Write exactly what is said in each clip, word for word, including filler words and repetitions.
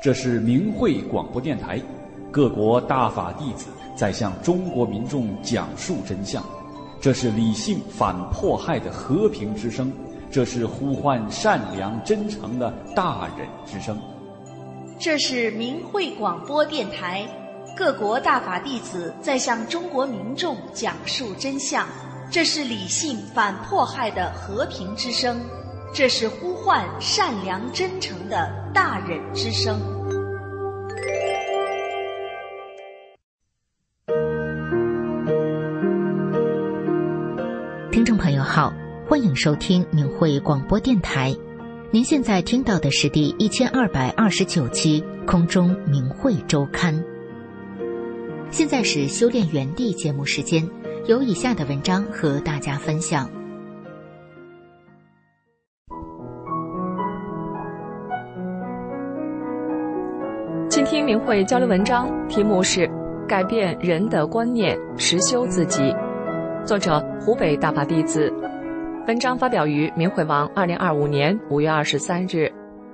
这是明慧广播电台，各国大法弟子在向中国民众讲述真相。这是理性反迫害的和平之声，这是呼唤善良真诚的大忍之声。 这是明慧广播电台，各国大法弟子在向中国民众讲述真相。这是理性反迫害的和平之声，这是呼唤善良真诚的大忍之声。 听众朋友好，欢迎收听明慧广播电台。您现在听到的是第一千二百二十九期空中明慧周刊。现在是修炼园地节目时间，有以下的文章和大家分享。 倾听明慧交流文章，题目是改变人的观念，实修自己，作者湖北大法弟子。文章发表于明慧网二零二五年五月二十三日。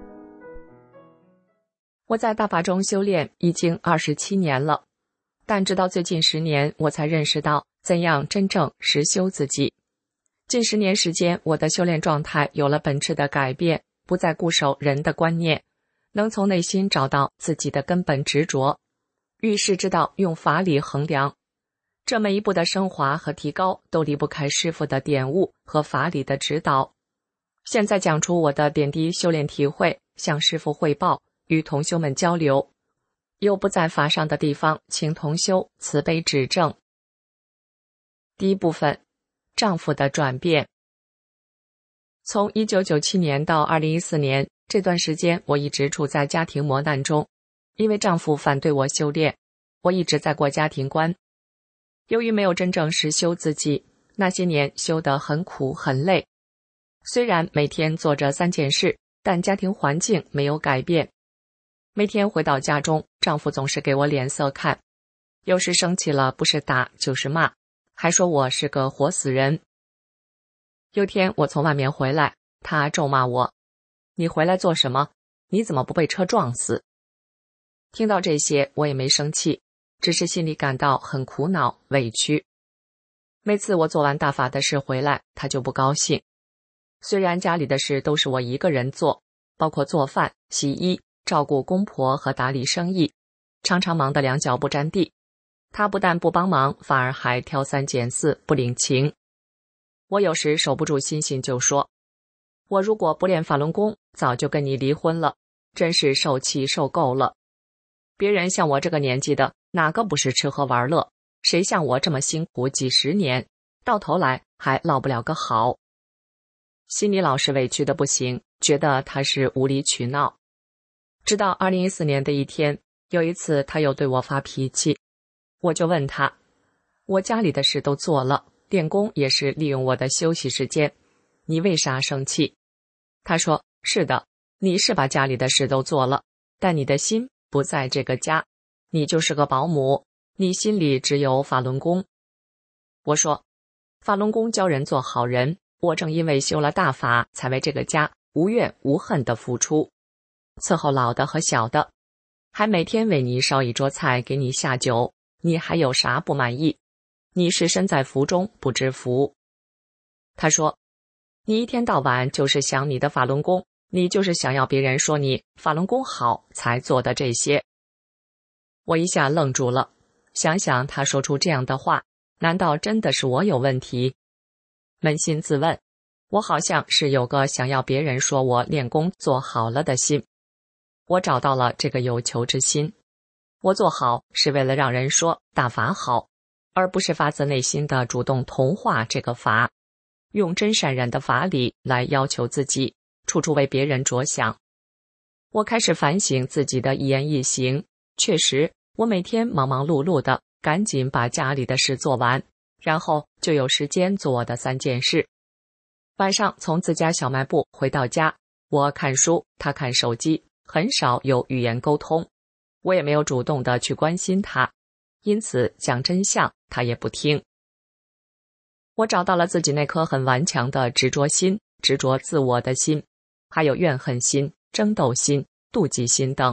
我在大法中修炼已经二十七年了，但直到最近十年我才认识到怎样真正实修自己。近十年时间，我的修炼状态有了本质的改变，不再固守人的观念，能从内心找到自己的根本执着，遇事知道用法理衡量。这每一步的升华和提高都离不开师父的点悟和法理的指导。现在讲出我的点滴修炼体会，向师父汇报，与同修们交流。有不在法上的地方，请同修慈悲指正。第一部分，丈夫的转变。从一九九七年到二零一四年这段时间，我一直处在家庭磨难中，因为丈夫反对我修炼，我一直在过家庭关。由于没有真正实修自己，那些年修得很苦很累。虽然每天做着三件事，但家庭环境没有改变。每天回到家中，丈夫总是给我脸色看，有时生气了不是打就是骂，还说我是个活死人。有天我从外面回来，他咒骂我：你回来做什么？你怎么不被车撞死？听到这些我也没生气，只是心里感到很苦恼委屈。每次我做完大法的事回来，他就不高兴。虽然家里的事都是我一个人做，包括做饭、洗衣、照顾公婆和打理生意，常常忙得两脚不沾地。他不但不帮忙，反而还挑三拣四，不领情。我有时守不住心性就说：我如果不练法轮功，早就跟你离婚了，真是受气受够了。别人像我这个年纪的，哪个不是吃喝玩乐？谁像我这么辛苦几十年，到头来还落不了个好。心里老是委屈的不行，觉得他是无理取闹。直到二零一四年的一天，有一次他又对我发脾气，我就问他：我家里的事都做了，练功也是利用我的休息时间，你为啥生气？他说：是的，你是把家里的事都做了，但你的心不在这个家，你就是个保姆，你心里只有法轮功。我说：法轮功教人做好人，我正因为修了大法，才为这个家无怨无恨地付出，伺候老的和小的，还每天为你烧一桌菜，给你下酒，你还有啥不满意？你是身在福中不知福。他说：你一天到晚就是想你的法轮功，你就是想要别人说你法轮功好才做的这些。我一下愣住了，想想他说出这样的话，难道真的是我有问题？扪心自问，我好像是有个想要别人说我练功做好了的心。我找到了这个有求之心，我做好是为了让人说大法好，而不是发自内心的主动同化这个法，用真善忍的法理来要求自己，处处为别人着想。我开始反省自己的一言一行，确实我每天忙忙碌碌的，赶紧把家里的事做完，然后就有时间做我的三件事。晚上从自家小卖部回到家，我看书，他看手机，很少有语言沟通，我也没有主动的去关心他，因此讲真相他也不听。我找到了自己那颗很顽强的执着心，执着自我的心，还有怨恨心、争斗心、妒忌心等，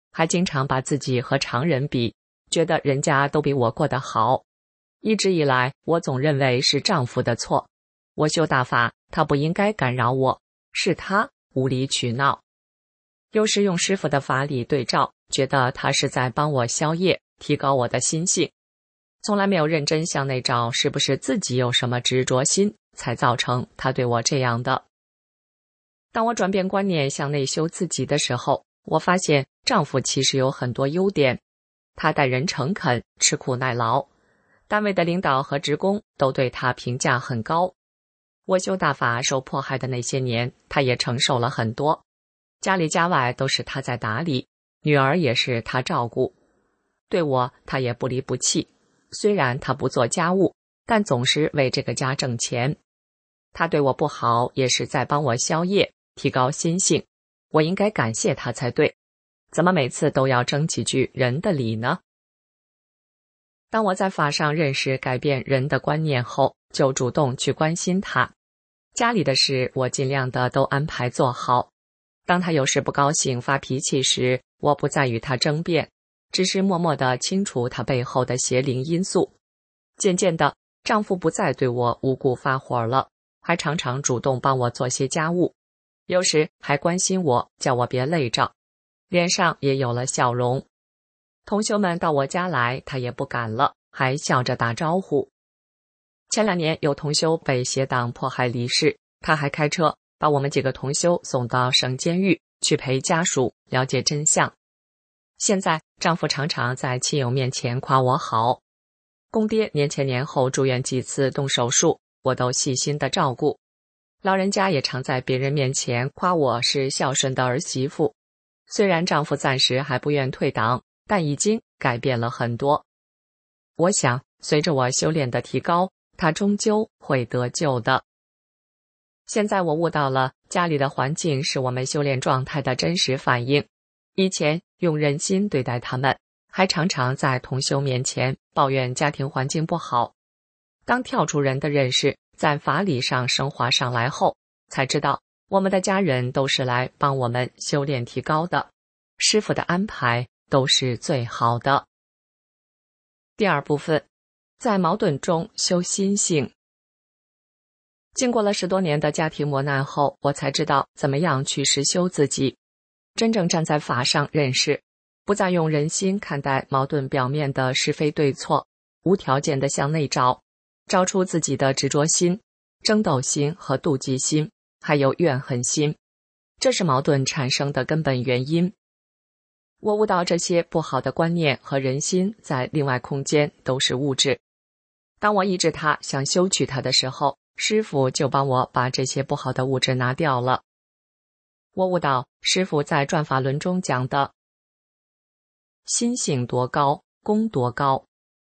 还经常把自己和常人比，觉得人家都比我过得好。一直以来，我总认为是丈夫的错，我修大法，他不应该干扰我，是他无理取闹。有时用师父的法理对照，觉得他是在帮我消业，提高我的心性，从来没有认真向内找是不是自己有什么执着心，才造成他对我这样的。当我转变观念向内修自己的时候，我发现丈夫其实有很多优点。他待人诚恳，吃苦耐劳，单位的领导和职工都对他评价很高。我修大法受迫害的那些年，他也承受了很多，家里家外都是他在打理，女儿也是他照顾。对我，他也不离不弃，虽然他不做家务，但总是为这个家挣钱。他对我不好，也是在帮我消业，提高心性，我应该感谢他才对，怎么每次都要争几句人的理呢？当我在法上认识改变人的观念后，就主动去关心他。家里的事我尽量的都安排做好。当他有时不高兴发脾气时，我不再与他争辩，只是默默地清除他背后的邪灵因素。渐渐的，丈夫不再对我无故发火了，还常常主动帮我做些家务，有时还关心我，叫我别累着，脸上也有了笑容。同修们到我家来，他也不赶了，还笑着打招呼。前两年有同修被邪党迫害离世，他还开车把我们几个同修送到省监狱去陪家属了解真相。现在丈夫常常在亲友面前夸我好。公爹年前年后住院几次动手术，我都细心的照顾。老人家也常在别人面前夸我是孝顺的儿媳妇。虽然丈夫暂时还不愿退党，但已经改变了很多。我想随着我修炼的提高，他终究会得救的。现在我悟到了，家里的环境是我们修炼状态的真实反应。以前用忍心对待他们，还常常在同修面前抱怨家庭环境不好。当跳出人的认识，在法理上升华上来后，才知道我们的家人都是来帮我们修炼提高的，师父的安排都是最好的。第二部分，在矛盾中修心性。经过了十多年的家庭磨难后，我才知道怎么样去实修自己，真正站在法上认识，不再用人心看待矛盾表面的是非对错，无条件的向内找，找出自己的执着心、争斗心和妒忌心，还有怨恨心，这是矛盾产生的根本原因。我悟到这些不好的观念和人心在另外空间都是物质。当我抑制它，想修取它的时候，师父就帮我把这些不好的物质拿掉了。我悟到师父在转法轮中讲的心性多高，功多高，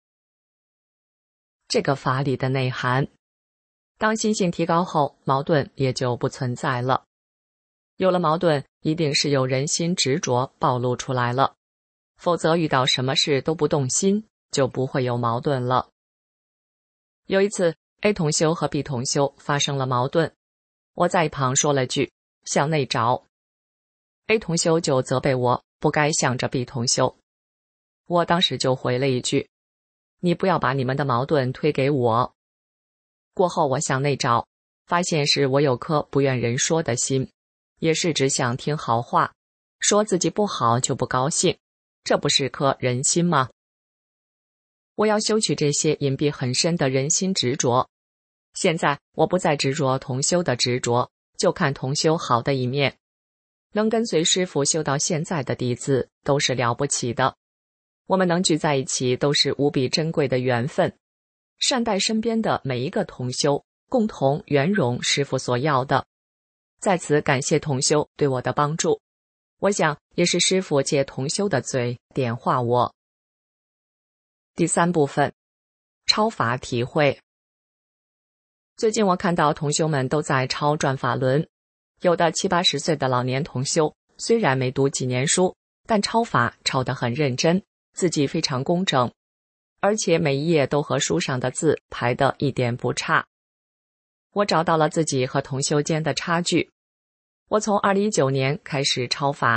这个法理的内涵。当心性提高后，矛盾也就不存在了。有了矛盾，一定是有人心执着暴露出来了，否则遇到什么事都不动心，就不会有矛盾了。有一次 A 同修和 B 同修发生了矛盾，我在一旁说了句向内找， A 同修就责备我不该向着 B 同修。我当时就回了一句，你不要把你们的矛盾推给我。过后我向内找，发现是我有颗不愿人说的心，也是只想听好话，说自己不好就不高兴，这不是颗人心吗？我要修取这些隐蔽很深的人心执着。现在我不再执着同修的执着，就看同修好的一面。能跟随师父修到现在的弟子都是了不起的，我们能聚在一起都是无比珍贵的缘分。善待身边的每一个同修，共同圆融师父所要的。在此感谢同修对我的帮助，我想也是师父借同修的嘴点化我。第三部分，超法体会。最近我看到同修们都在抄转法轮，有的七八十岁的老年同修，虽然没读几年书，但抄法抄得很认真，字迹非常工整，而且每一页都和书上的字排得一点不差。我找到了自己和同修间的差距。我从二零一九年开始抄法，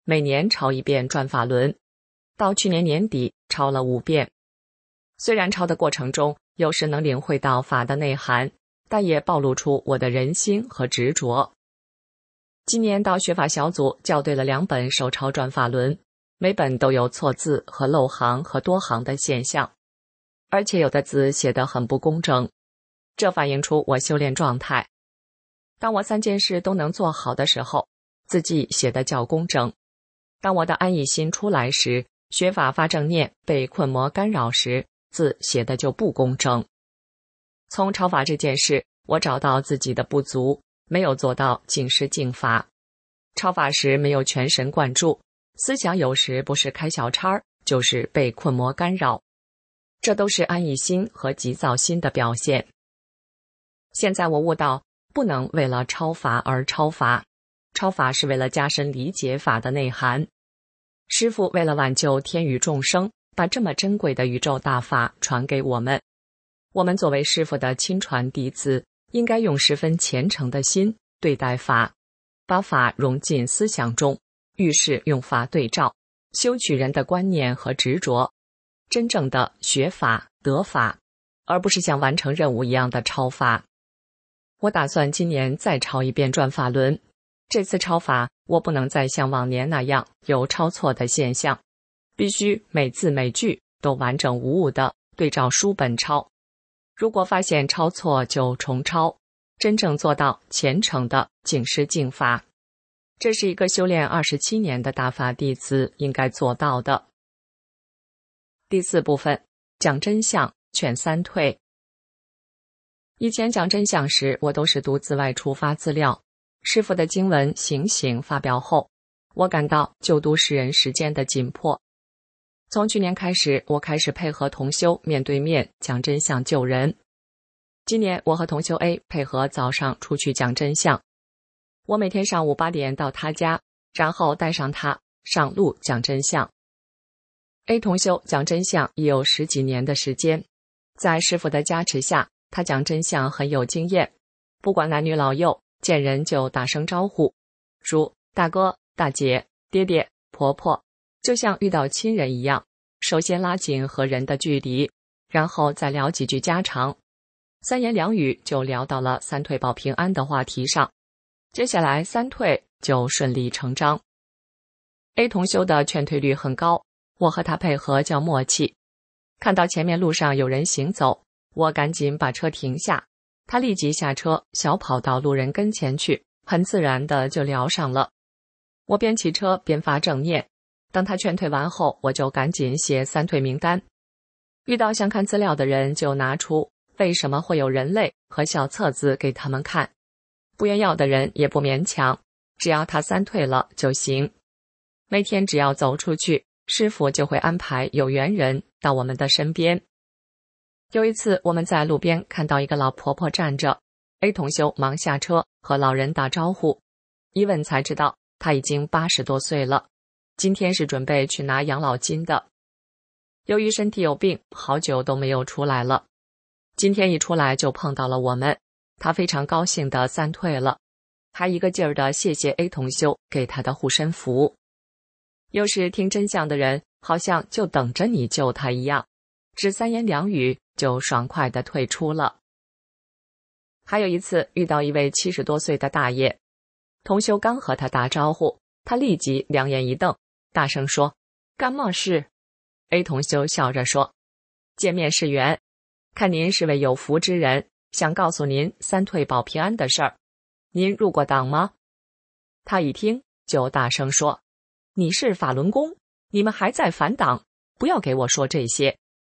每年抄一遍转法轮，到去年年底抄了五遍。虽然抄的过程中有时能领会到法的内涵，但也暴露出我的人心和执着。今年到学法小组校对了两本手抄转法轮，每本都有错字和漏行和多行的现象，而且有的字写得很不工整，这反映出我修炼状态。当我三件事都能做好的时候，字迹写得较工整；当我的安逸心出来时，学法发正念被困魔干扰时，字写得就不工整。从抄法这件事，我找到自己的不足，没有做到静师静法。抄法时没有全神贯注，思想有时不是开小差，就是被困魔干扰，这都是安逸心和急躁心的表现。现在我悟到，不能为了抄法而抄法，抄法是为了加深理解法的内涵。师父为了挽救天宇众生，把这么珍贵的宇宙大法传给我们。我们作为师父的亲传弟子，应该用十分虔诚的心对待法，把法融进思想中，遇事用法对照，修取人的观念和执着，真正的学法得法，而不是像完成任务一样的抄法。我打算今年再抄一遍转法轮，这次抄法我不能再像往年那样有抄错的现象，必须每字每句都完整无误地对照书本抄。如果发现抄错就重抄，真正做到虔诚的静师静法，这是一个修炼二十七年的大法弟子应该做到的。第四部分，讲真相，劝三退。以前讲真相时，我都是独自外出发资料。师父的经文《醒醒》发表后，我感到就读世人时间的紧迫。从去年开始，我开始配合同修面对面讲真相救人。今年我和同修 A 配合早上出去讲真相，我每天上午八点到他家，然后带上他上路讲真相。A 同修讲真相已有十几年的时间，在师父的加持下，他讲真相很有经验，不管男女老幼，见人就打声招呼，如大哥、大姐、爹爹、婆婆，就像遇到亲人一样，首先拉紧和人的距离，然后再聊几句家常，三言两语就聊到了三退保平安的话题上，接下来三退就顺理成章。A 同修的劝退率很高，我和他配合较默契。看到前面路上有人行走，我赶紧把车停下，他立即下车，小跑到路人跟前去，很自然的就聊上了。我边骑车边发正念，等他劝退完后，我就赶紧写三退名单。遇到想看资料的人，就拿出为什么会有人类和小册子给他们看，不愿要的人也不勉强，只要他三退了就行。每天只要走出去，师父就会安排有缘人到我们的身边。有一次我们在路边看到一个老婆婆站着， A 同修忙下车和老人打招呼，一问才知道她已经八十多岁了，今天是准备去拿养老金的。由于身体有病，好久都没有出来了，今天一出来就碰到了我们，她非常高兴地三退了，还一个劲儿地谢谢 A 同修给她的护身符。有时听真相的人好像就等着你救他一样，只三言两语就爽快地退出了。还有一次遇到一位七十多岁的大爷，同修刚和他打招呼，他立即两眼一瞪，大声说：“干嘛事？” A 同修笑着说：“见面是缘，看您是位有福之人，想告诉您三退保平安的事儿。您入过党吗？”他一听就大声说：“你是法轮功，你们还在反党，不要给我说这些。”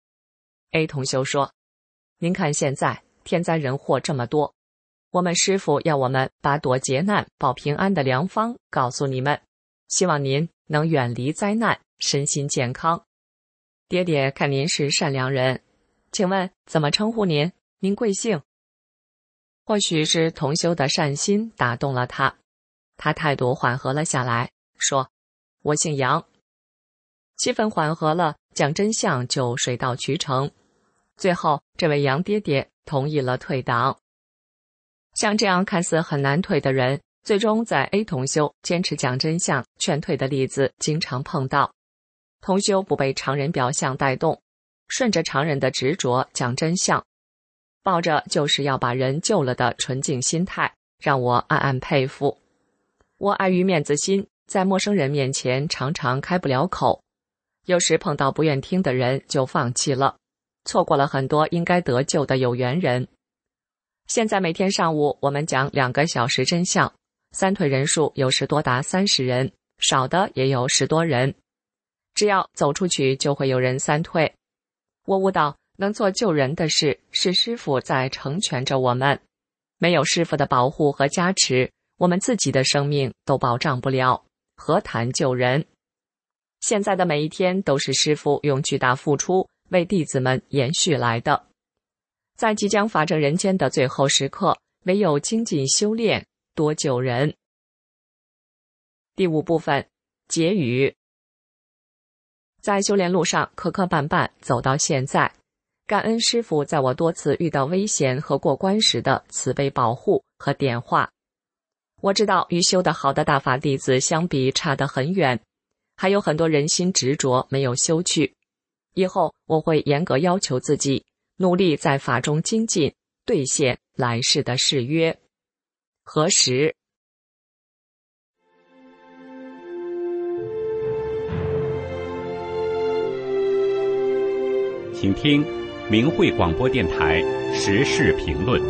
A 同修说：“您看现在天灾人祸这么多，我们师父要我们把躲劫难保平安的良方告诉你们，希望您能远离灾难，身心健康。爹爹看您是善良人，请问怎么称呼您？您贵姓？”或许是同修的善心打动了他，他态度缓和了下来，说：“我姓杨。”气氛缓和了，讲真相就水到渠成。最后这位杨爹爹同意了退党。像这样看似很难退的人， 最终在 A 同修坚持讲真相劝退的例子经常碰到。同修不被常人表象带动，顺着常人的执着讲真相，抱着就是要把人救了的纯净心态，让我暗暗佩服。我碍于面子心，在陌生人面前常常开不了口，有时碰到不愿听的人就放弃了，错过了很多应该得救的有缘人。现在每天上午我们讲两个小时真相，三退人数有时多达三十人，少的也有十多人。只要走出去就会有人三退。我悟到能做救人的事，是师父在成全着我们，没有师父的保护和加持，我们自己的生命都保障不了，何谈救人。现在的每一天都是师父用巨大付出为弟子们延续来的。在即将发证人间的最后时刻，唯有精进修炼，多救人。第五部分，结语。在修炼路上磕磕绊绊走到现在，感恩师父在我多次遇到危险和过关时的慈悲保护和点化。我知道与修得好的大法弟子相比差得很远，还有很多人心执着没有修去。以后我会严格要求自己，努力在法中精进，兑现来世的誓约。何时？ 请听明慧广播电台时事评论。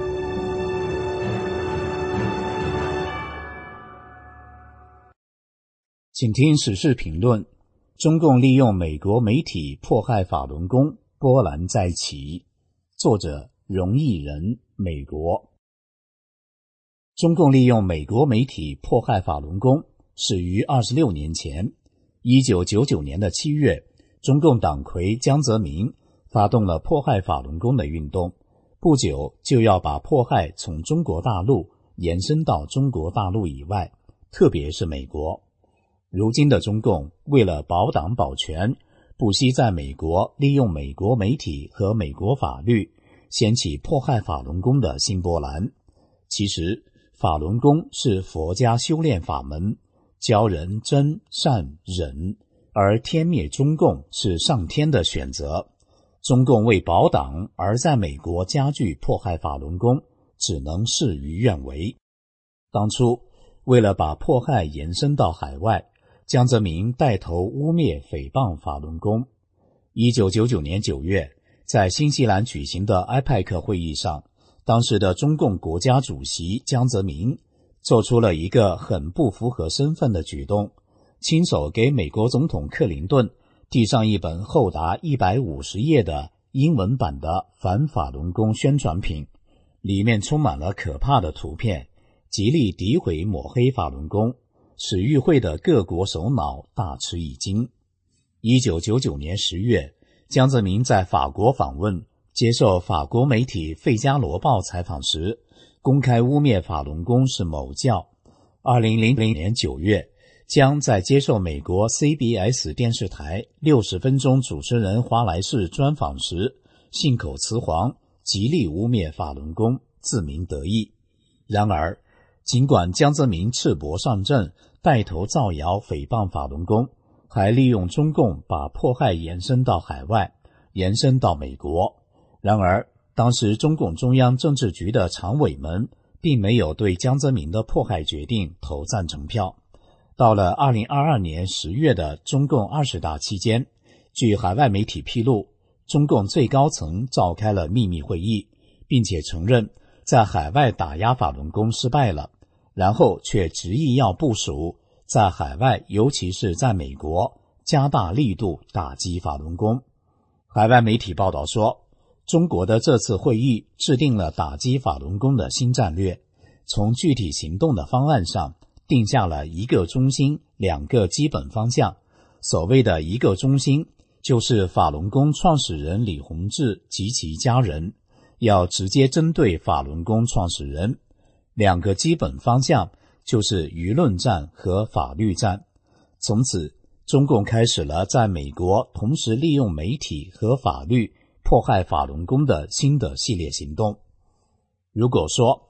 请听时事评论。中共利用美国媒体迫害法轮功，波澜再起。作者荣毅仁，美国。中共利用美国媒体迫害法轮功始于二十六年前。一九九九年的七月，中共党魁江泽民发动了迫害法轮功的运动，不久就要把迫害从中国大陆延伸到中国大陆以外，特别是美国。如今的中共为了保党保权，不惜在美国利用美国媒体和美国法律，掀起迫害法轮功的新波澜。其实法轮功是佛家修炼法门，教人真善忍，而天灭中共是上天的选择。中共为保党而在美国加剧迫害法轮功，只能事与愿违。当初为了把迫害延伸到海外，江泽民带头污蔑诽谤法轮功。一九九九年九月，在新西兰举行的 I P E C 会议上，当时的中共国家主席江泽民做出了一个很不符合身份的举动，亲手给美国总统克林顿递上一本厚达一百五十页的英文版的反法轮功宣传品，里面充满了可怕的图片，极力诋毁抹黑法轮功，使与会的各国首脑大吃一惊。一九九九年十月，江泽民在法国访问，接受法国媒体《费加罗报》采访时，公开污蔑法轮功是某教。二零零零年九月，江在接受美国 C B S 电视台六十分钟主持人华莱士专访时，信口雌黄，极力污蔑法轮功，自鸣得意。然而，尽管江泽民赤膊上阵，带头造谣诽谤法轮功，还利用中共把迫害延伸到海外，延伸到美国。然而，当时中共中央政治局的常委们并没有对江泽民的迫害决定投赞成票。到了二零二二年十月的中共二十大期间，据海外媒体披露，中共最高层召开了秘密会议，并且承认在海外打压法轮功失败了，然后却执意要部署在海外，尤其是在美国加大力度打击法轮功。海外媒体报道说，中国的这次会议制定了打击法轮功的新战略，从具体行动的方案上定下了一个中心、两个基本方向。所谓的一个中心，就是法轮功创始人李洪志及其家人，要直接针对法轮功创始人。两个基本方向就是舆论战和法律战。从此，中共开始了在美国同时利用媒体和法律迫害法轮功的新的系列行动。如果说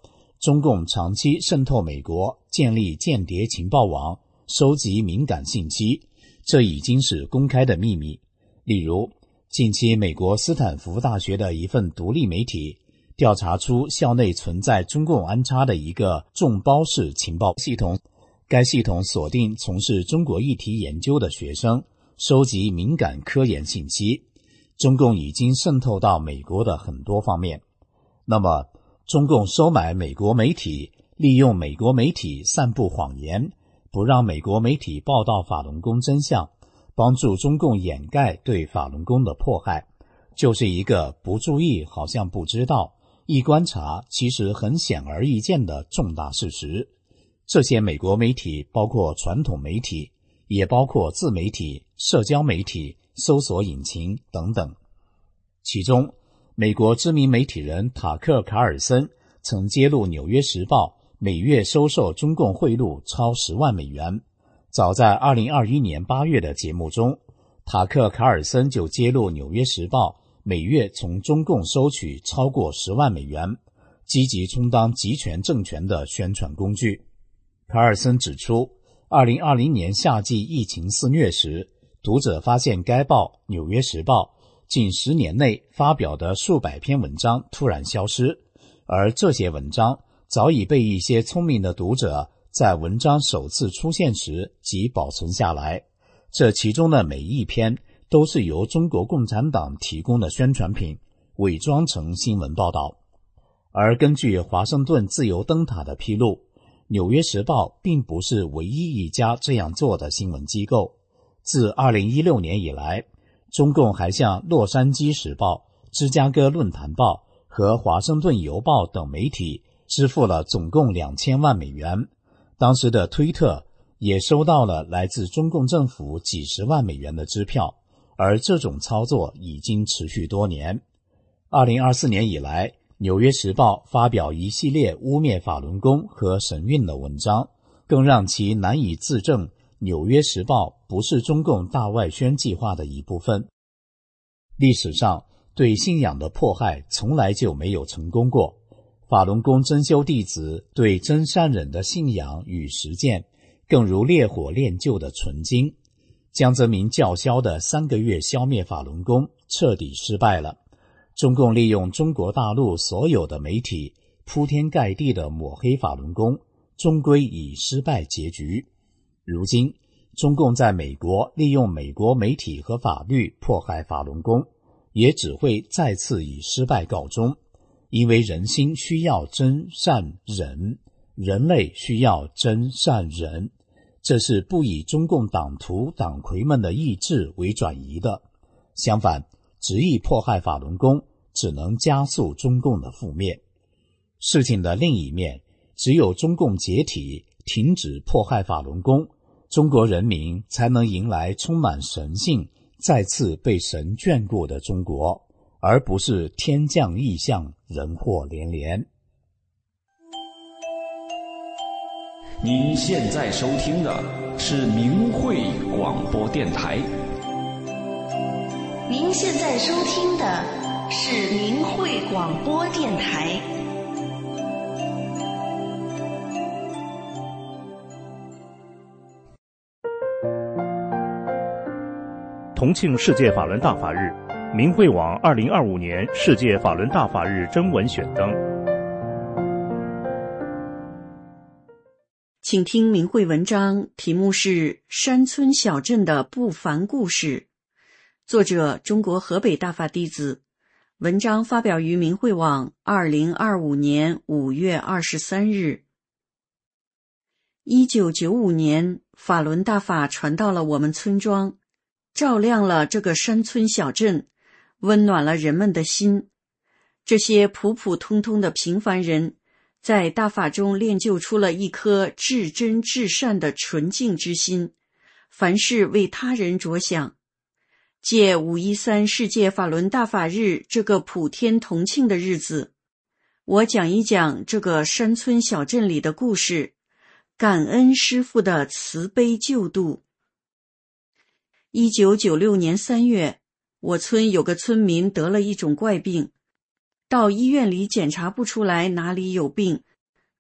中共长期渗透美国，建立间谍情报网，收集敏感信息，这已经是公开的秘密。例如，近期美国斯坦福大学的一份独立媒体调查出校内存在中共安插的一个众包式情报系统，该系统锁定从事中国议题研究的学生，收集敏感科研信息。中共已经渗透到美国的很多方面。那么，中共收买美国媒体，利用美国媒体散布谎言，不让美国媒体报道法轮功真相，帮助中共掩盖对法轮功的迫害，就是一个不注意好像不知道，一观察其实很显而易见的重大事实。这些美国媒体包括传统媒体，也包括自媒体、社交媒体、搜索引擎等等。其中，美国知名媒体人塔克·卡尔森曾揭露《纽约时报》每月收受中共贿赂超十万美元。早在二零二一年八月的节目中，塔克·卡尔森就揭露《纽约时报》每月从中共收取超过十万美元，积极充当集权政权的宣传工具。卡尔森指出，二零二零年夏季疫情肆虐时，读者发现该报《纽约时报》近十年内发表的数百篇文章突然消失，而这些文章早已被一些聪明的读者在文章首次出现时即保存下来。这其中的每一篇都是由中国共产党提供的宣传品，伪装成新闻报道。而根据华盛顿自由灯塔的披露，纽约时报并不是唯一一家这样做的新闻机构。自二零一六年以来，中共还向洛杉矶时报、芝加哥论坛报和华盛顿邮报等媒体支付了总共两千万美元。当时的推特也收到了来自中共政府几十万美元的支票，而这种操作已经持续多年。二零二四年以来，纽约时报发表一系列污蔑法轮功和神韵的文章，更让其难以自证纽约时报不是中共大外宣计划的一部分。历史上对信仰的迫害从来就没有成功过。法轮功真修弟子对真善忍的信仰与实践，更如烈火炼就的纯金。江泽民叫嚣的三个月消灭法轮功彻底失败了。中共利用中国大陆所有的媒体铺天盖地的抹黑法轮功，终归以失败结局。如今，中共在美国利用美国媒体和法律迫害法轮功，也只会再次以失败告终。因为人心需要真善忍，人类需要真善忍，这是不以中共党徒党魁们的意志为转移的。相反，执意迫害法轮功，只能加速中共的覆灭。事情的另一面，只有中共解体，停止迫害法轮功，中国人民才能迎来充满神性、再次被神眷顾的中国，而不是天降异象，人祸连连。 您现在收听的是明慧广播电台。 您现在收听的是明慧广播电台。 同庆世界法轮大法日，明慧网二零二五年世界法轮大法日征文选登。 请听明慧文章，题目是《山村小镇的不凡故事》，作者中国河北大法弟子。文章发表于明慧网二零二五年五月二十三日。一九九五年，法轮大法传到了我们村庄，照亮了这个山村小镇，温暖了人们的心。这些普普通通的平凡人，在大法中练就出了一颗至真至善的纯净之心，凡事为他人着想。借五一三世界法轮大法日这个普天同庆的日子，我讲一讲这个山村小镇里的故事，感恩师父的慈悲救度。一九九六年三月，我村有个村民得了一种怪病，到医院里检查不出来哪里有病，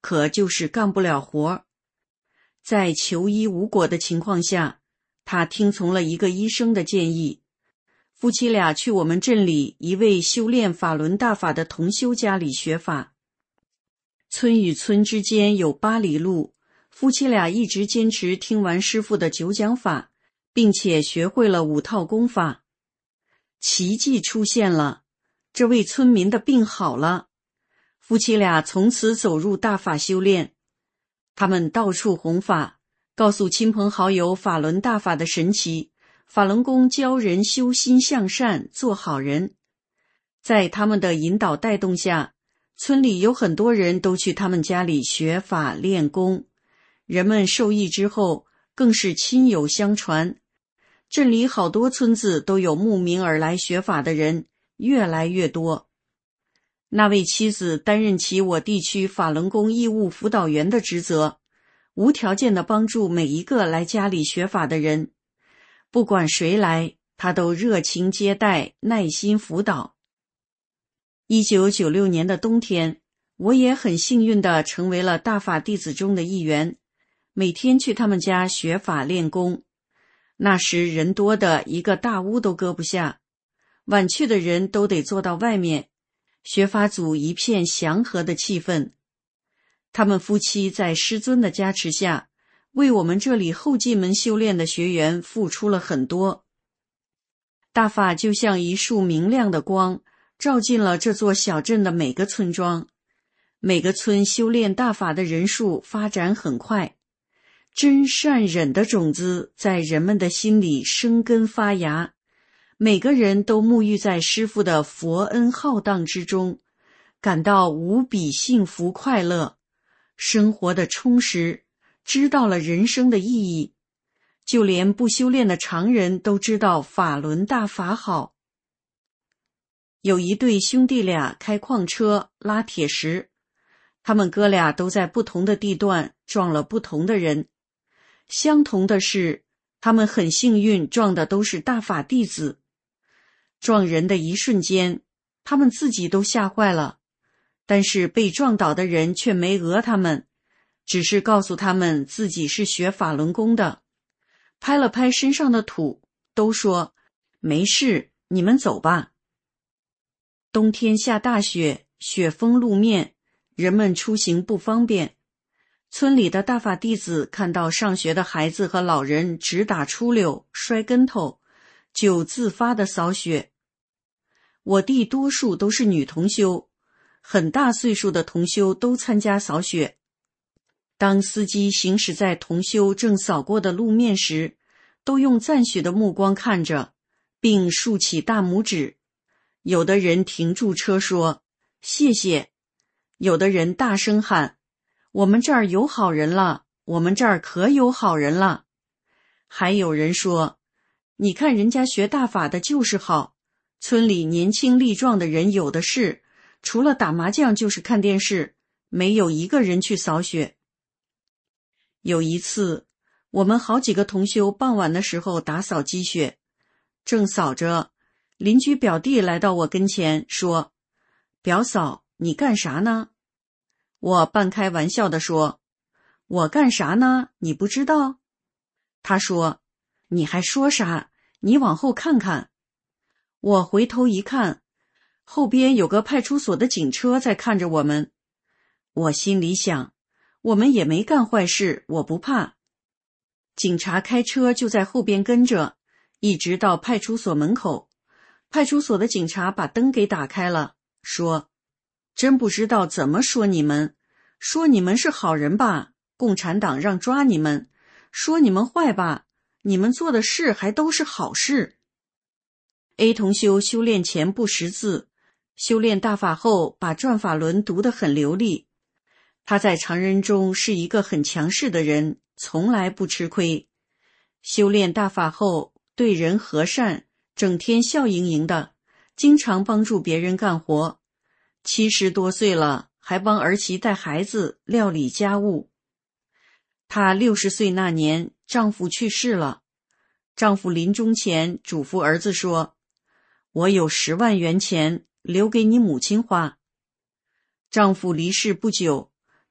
可就是干不了活。在求医无果的情况下，他听从了一个医生的建议，夫妻俩去我们镇里一位修炼法轮大法的同修家里学法。村与村之间有八里路，夫妻俩一直坚持听完师父的九讲法，并且学会了五套功法。奇迹出现了，这位村民的病好了，夫妻俩从此走入大法修炼。他们到处弘法，告诉亲朋好友法轮大法的神奇，法轮功教人修心向善，做好人。在他们的引导带动下，村里有很多人都去他们家里学法练功，人们受益之后更是亲友相传，镇里好多村子都有慕名而来学法的人，越来越多。那位妻子担任起我地区法轮功义务辅导员的职责，无条件地帮助每一个来家里学法的人，不管谁来，他都热情接待，耐心辅导。一九九六年的冬天，我也很幸运地成为了大法弟子中的一员，每天去他们家学法练功。那时人多的一个大屋都搁不下，晚去的人都得坐到外面，学法组一片祥和的气氛。他们夫妻在师尊的加持下，为我们这里后进门修炼的学员付出了很多。大法就像一束明亮的光，照进了这座小镇的每个村庄。每个村修炼大法的人数发展很快，真善忍的种子在人们的心里生根发芽，每个人都沐浴在师父的佛恩浩荡之中，感到无比幸福快乐，生活的充实，知道了人生的意义。就连不修炼的常人都知道法轮大法好。有一对兄弟俩开矿车拉铁石，他们哥俩都在不同的地段撞了不同的人，相同的是，他们很幸运撞的都是大法弟子。撞人的一瞬间，他们自己都吓坏了，但是被撞倒的人却没讹他们，只是告诉他们自己是学法轮功的，拍了拍身上的土，都说没事，你们走吧。冬天下大雪，雪封路面，人们出行不方便。村里的大法弟子看到上学的孩子和老人直打出溜，摔跟头，就自发的扫雪。我弟多数都是女同修，很大岁数的同修都参加扫雪。当司机行驶在同修正扫过的路面时，都用赞许的目光看着，并竖起大拇指。有的人停住车说谢谢，有的人大声喊我们这儿有好人了，我们这儿可有好人了。还有人说你看人家学大法的就是好，村里年轻力壮的人有的是，除了打麻将就是看电视，没有一个人去扫雪。有一次，我们好几个同修傍晚的时候打扫积雪，正扫着，邻居表弟来到我跟前说，表嫂，你干啥呢？我半开玩笑地说，我干啥呢？你不知道？他说，你还说啥？你往后看看。我回头一看，后边有个派出所的警车在看着我们。我心里想，我们也没干坏事，我不怕。警察开车就在后边跟着，一直到派出所门口。派出所的警察把灯给打开了，说，真不知道怎么说你们，说你们是好人吧，共产党让抓你们，说你们坏吧，你们做的事还都是好事。A 同修修炼前不识字，修炼大法后把转法轮读得很流利。他在常人中是一个很强势的人，从来不吃亏。修炼大法后对人和善，整天笑盈盈的，经常帮助别人干活。七十多岁了，还帮儿媳带孩子，料理家务。她六十岁那年，丈夫去世了。丈夫临终前嘱咐儿子说，我有十万元钱留给你母亲花。丈夫离世不久，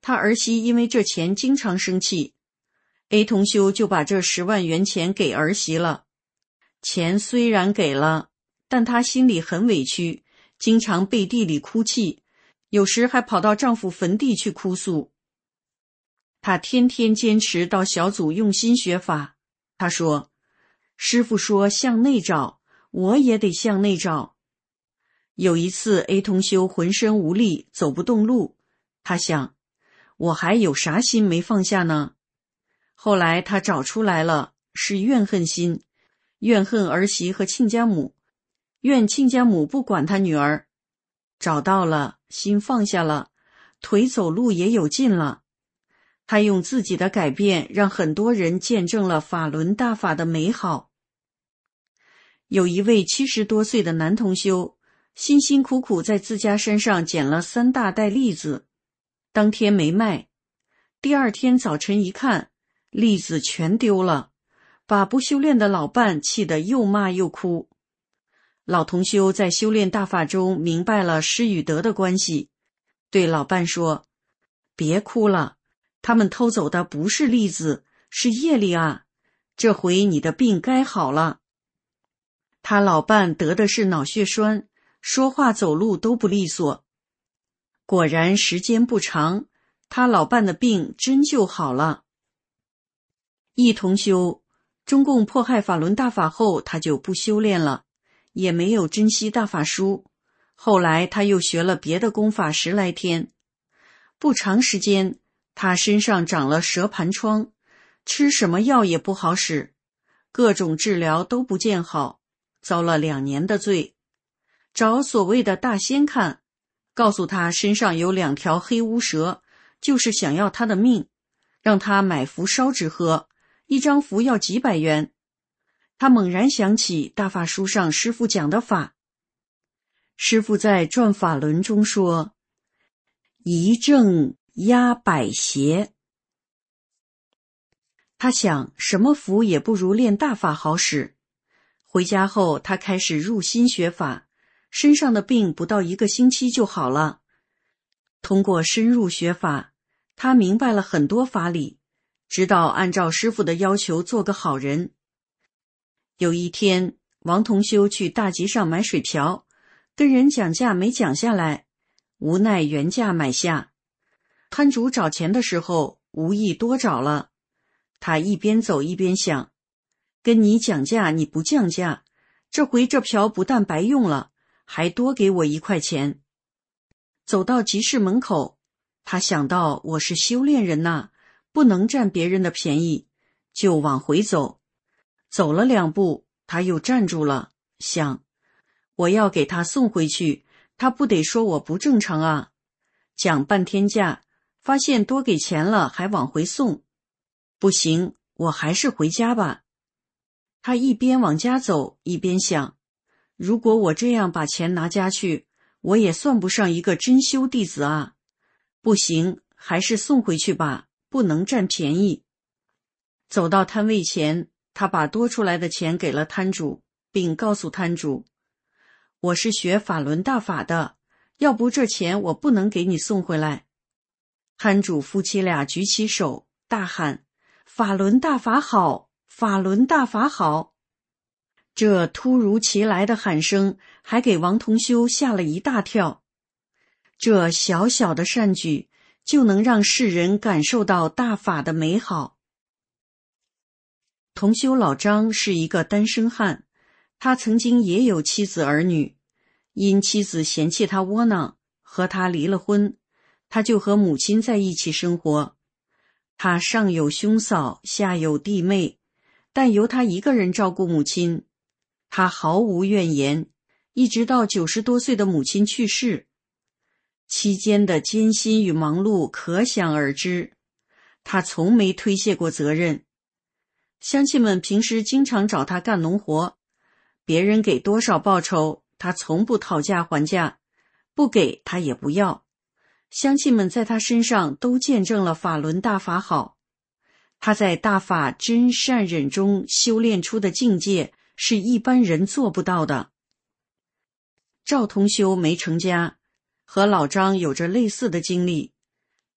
他儿媳因为这钱经常生气， A 同修就把这十万元钱给儿媳了。钱虽然给了，但她心里很委屈，经常背地里哭泣，有时还跑到丈夫坟地去哭诉。她天天坚持到小组用心学法。她说，师父说向内找，我也得向内找。有一次 A 同修浑身无力，走不动路，她想，我还有啥心没放下呢？后来她找出来了，是怨恨心，怨恨儿媳和亲家母，怨亲家母不管她女儿。找到了，心放下了，腿走路也有劲了。她用自己的改变让很多人见证了法轮大法的美好。有一位七十多岁的男同修，辛辛苦苦在自家山上捡了三大袋栗子，当天没卖，第二天早晨一看，栗子全丢了，把不修炼的老伴气得又骂又哭。老同修在修炼大法中明白了失与得的关系，对老伴说，别哭了，他们偷走的不是栗子，是业力啊，这回你的病该好了。他老伴得的是脑血栓，说话走路都不利索。果然时间不长，他老伴的病真就好了。一同修，中共迫害法轮大法后，他就不修炼了，也没有珍惜大法书。后来他又学了别的功法十来天，不长时间，他身上长了蛇盘疮，吃什么药也不好使，各种治疗都不见好，遭了两年的罪。找所谓的大仙看，告诉他身上有两条黑乌蛇，就是想要他的命，让他买符烧纸喝，一张符要几百元。他猛然想起大法书上师父讲的法。师父在转法轮中说，一正压百邪。他想什么符也不如练大法好使。回家后他开始入心学法，身上的病不到一个星期就好了。通过深入学法，他明白了很多法理，知道按照师父的要求做个好人。有一天，王同修去大集上买水瓢，跟人讲价没讲下来，无奈原价买下。摊主找钱的时候无意多找了，他一边走一边想，跟你讲价你不降价，这回这瓢不但白用了，还多给我一块钱。走到集市门口，他想到我是修炼人呐，不能占别人的便宜，就往回走。走了两步，他又站住了，想，我要给他送回去，他不得说我不正常啊。讲半天价，发现多给钱了，还往回送。不行，我还是回家吧。他一边往家走，一边想，如果我这样把钱拿家去，我也算不上一个真修弟子啊。不行，还是送回去吧，不能占便宜。走到摊位前，他把多出来的钱给了摊主，并告诉摊主，我是学法轮大法的，要不这钱我不能给你送回来。摊主夫妻俩举起手大喊，法轮大法好，法轮大法好。这突如其来的喊声还给王同修吓了一大跳。这小小的善举就能让世人感受到大法的美好。同修老张是一个单身汉，他曾经也有妻子儿女，因妻子嫌弃他窝囊，和他离了婚，他就和母亲在一起生活。他上有兄嫂，下有弟妹，但由他一个人照顾母亲，他毫无怨言，一直到九十多岁的母亲去世。期间的艰辛与忙碌可想而知，他从没推卸过责任。乡亲们平时经常找他干农活，别人给多少报酬，他从不讨价还价，不给他也不要。乡亲们在他身上都见证了法轮大法好，他在大法真善忍中修炼出的境界是一般人做不到的。赵同修没成家，和老张有着类似的经历。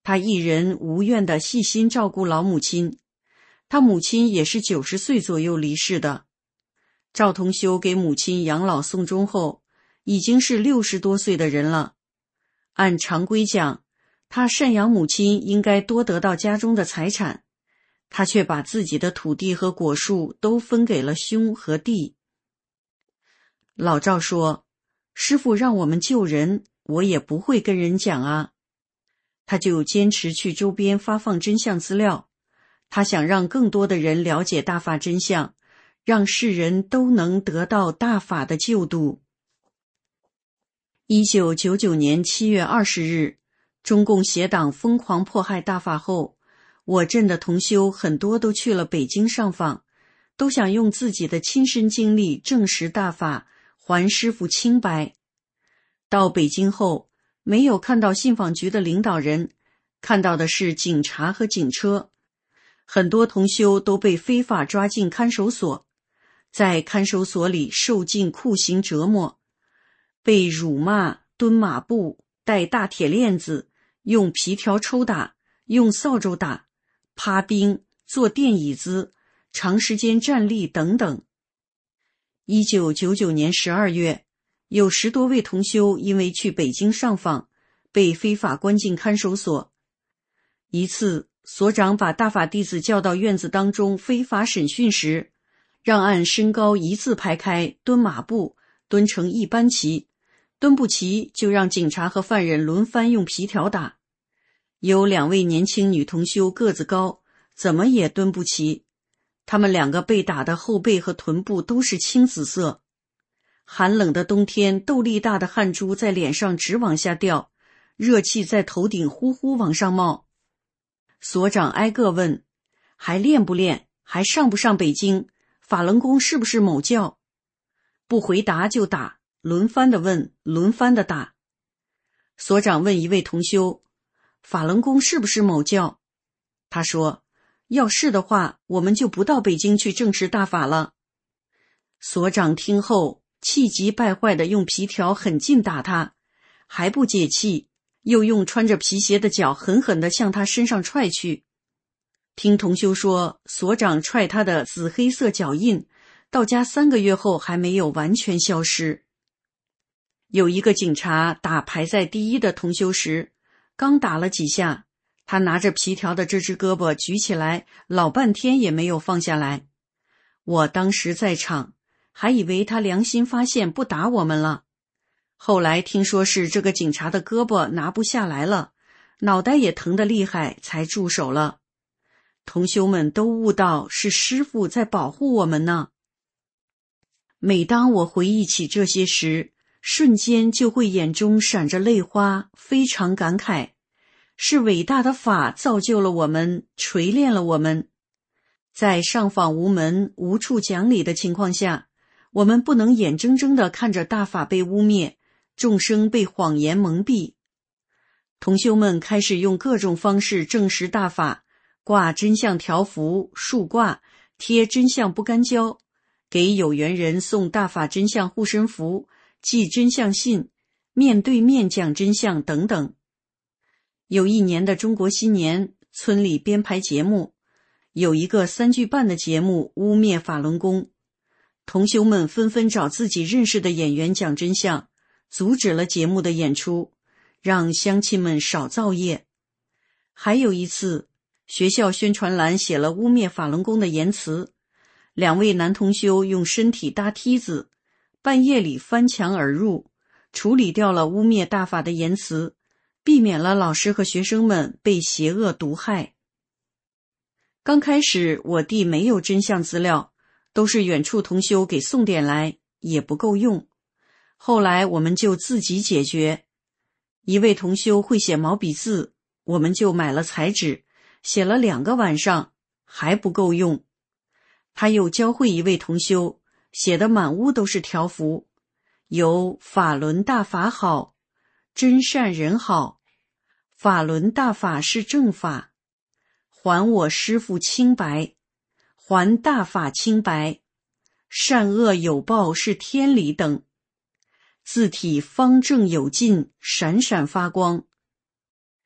他一人无怨地细心照顾老母亲，他母亲也是九十岁左右离世的。赵同修给母亲养老送终后，已经是六十多岁的人了。按常规讲，他赡养母亲应该多得到家中的财产，他却把自己的土地和果树都分给了兄和弟。老赵说，师父让我们救人，我也不会跟人讲啊。他就坚持去周边发放真相资料，他想让更多的人了解大法真相，让世人都能得到大法的救度。一九九九年七月二十日，中共邪党疯狂迫害大法后，我镇的同修很多都去了北京上访，都想用自己的亲身经历证实大法，还师父清白。到北京后，没有看到信访局的领导人，看到的是警察和警车。很多同修都被非法抓进看守所，在看守所里受尽酷刑折磨，被辱骂、蹲马步、戴大铁链子、用皮条抽打、用扫帚打、趴冰、坐电椅子、长时间站立等等。一九九九年十二月，有十多位同修因为去北京上访，被非法关进看守所。一次，所长把大法弟子叫到院子当中非法审讯时，让按身高一字排开，蹲马步，蹲成一般齐，蹲不齐就让警察和犯人轮番用皮条打。有两位年轻女同修个子高，怎么也蹲不齐，她们两个被打的后背和臀部都是青紫色。寒冷的冬天，豆粒大的汗珠在脸上直往下掉，热气在头顶呼呼往上冒。所长挨个问，还练不练？还上不上北京？法轮功是不是某教？不回答就打，轮番的问，轮番的打。所长问一位同修，法轮功是不是某教？他说，要是的话，我们就不到北京去证实大法了。所长听后气急败坏地用皮条狠劲打他，还不解气，又用穿着皮鞋的脚狠狠地向他身上踹去。听同修说，所长踹他的紫黑色脚印，到家三个月后还没有完全消失。有一个警察打排在第一的同修时，刚打了几下，他拿着皮条的这只胳膊举起来，老半天也没有放下来。我当时在场，还以为他良心发现不打我们了。后来听说是这个警察的胳膊拿不下来了，脑袋也疼得厉害，才住手了。同修们都悟到是师父在保护我们呢。每当我回忆起这些时，瞬间就会眼中闪着泪花，非常感慨，是伟大的法造就了我们，锤炼了我们。在上访无门、无处讲理的情况下，我们不能眼睁睁地看着大法被污蔑，众生被谎言蒙蔽。同修们开始用各种方式证实大法，挂真相条幅、竖挂，贴真相不干胶，给有缘人送大法真相护身符，寄真相信，面对面讲真相等等。有一年的中国新年，村里编排节目，有一个三句半的节目污蔑法轮功，同修们纷纷找自己认识的演员讲真相，阻止了节目的演出，让乡亲们少造业。还有一次，学校宣传栏写了污蔑法轮功的言辞，两位男同修用身体搭梯子，半夜里翻墙而入，处理掉了污蔑大法的言辞，避免了老师和学生们被邪恶毒害。刚开始我弟没有真相资料，都是远处同修给送点来，也不够用。后来我们就自己解决。一位同修会写毛笔字，我们就买了彩纸，写了两个晚上，还不够用。他又教会一位同修，写的满屋都是条幅，有法轮大法好，真善人好，法轮大法是正法，还我师父清白，还大法清白，善恶有报是天理等，字体方正有劲，闪闪发光。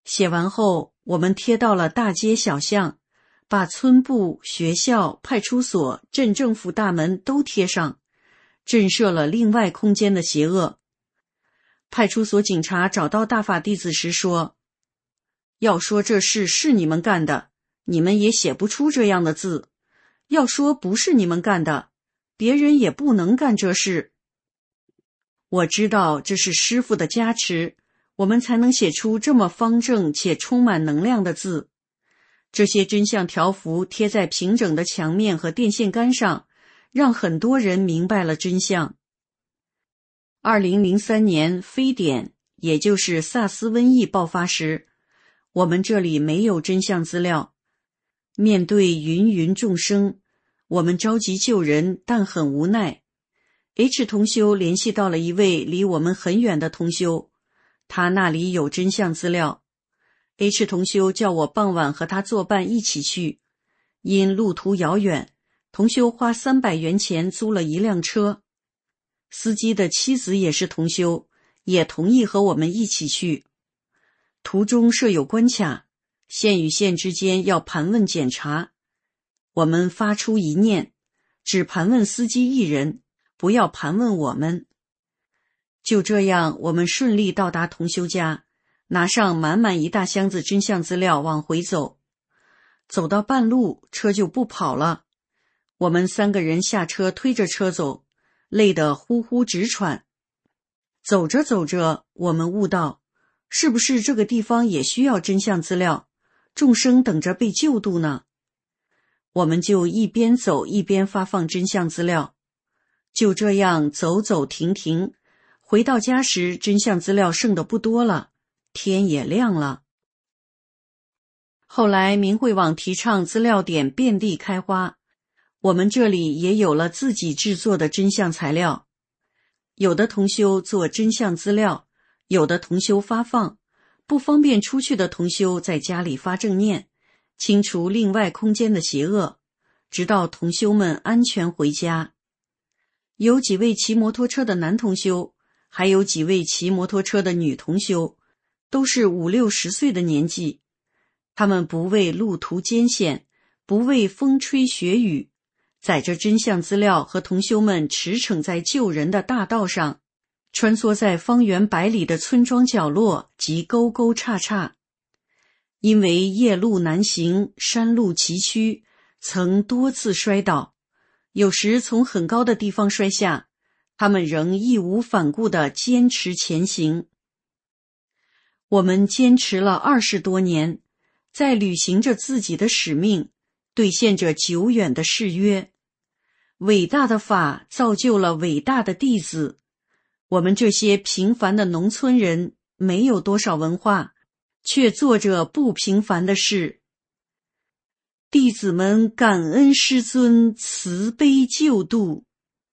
写完后，我们贴到了大街小巷，把村部、学校、派出所、镇政府大门都贴上，震慑了另外空间的邪恶。派出所警察找到大法弟子时说，要说这事是你们干的，你们也写不出这样的字；要说不是你们干的，别人也不能干这事。我知道这是师父的加持，我们才能写出这么方正且充满能量的字。这些真相条幅贴在平整的墙面和电线杆上，让很多人明白了真相。二零零三年非典，也就是萨斯瘟疫爆发时，我们这里没有真相资料。面对芸芸众生，我们着急救人，但很无奈。H 同修联系到了一位离我们很远的同修，他那里有真相资料。H 同修叫我傍晚和他作伴一起去，因路途遥远，同修花三百元钱租了一辆车。司机的妻子也是同修，也同意和我们一起去。途中设有关卡，县与县之间要盘问检查。我们发出一念，只盘问司机一人，不要盘问我们。就这样，我们顺利到达同修家，拿上满满一大箱子真相资料往回走。走到半路，车就不跑了。我们三个人下车推着车走，累得呼呼直喘。走着走着，我们悟到，是不是这个地方也需要真相资料，众生等着被救度呢？我们就一边走一边发放真相资料。就这样走走停停，回到家时真相资料剩的不多了，天也亮了。后来明慧网提倡资料点遍地开花，我们这里也有了自己制作的真相材料。有的同修做真相资料，有的同修发放，不方便出去的同修在家里发正念，清除另外空间的邪恶，直到同修们安全回家。有几位骑摩托车的男同修，还有几位骑摩托车的女同修，都是五六十岁的年纪。他们不畏路途艰险，不畏风吹雪雨，载着真相资料和同修们驰骋在救人的大道上，穿梭在方圆百里的村庄角落及沟沟岔岔。因为夜路难行，山路崎岖，曾多次摔倒，有时从很高的地方摔下，他们仍义无反顾地坚持前行。我们坚持了二十多年，在履行着自己的使命，兑现着久远的誓约。伟大的法造就了伟大的弟子。我们这些平凡的农村人，没有多少文化，却做着不平凡的事。弟子们感恩师尊慈悲救度。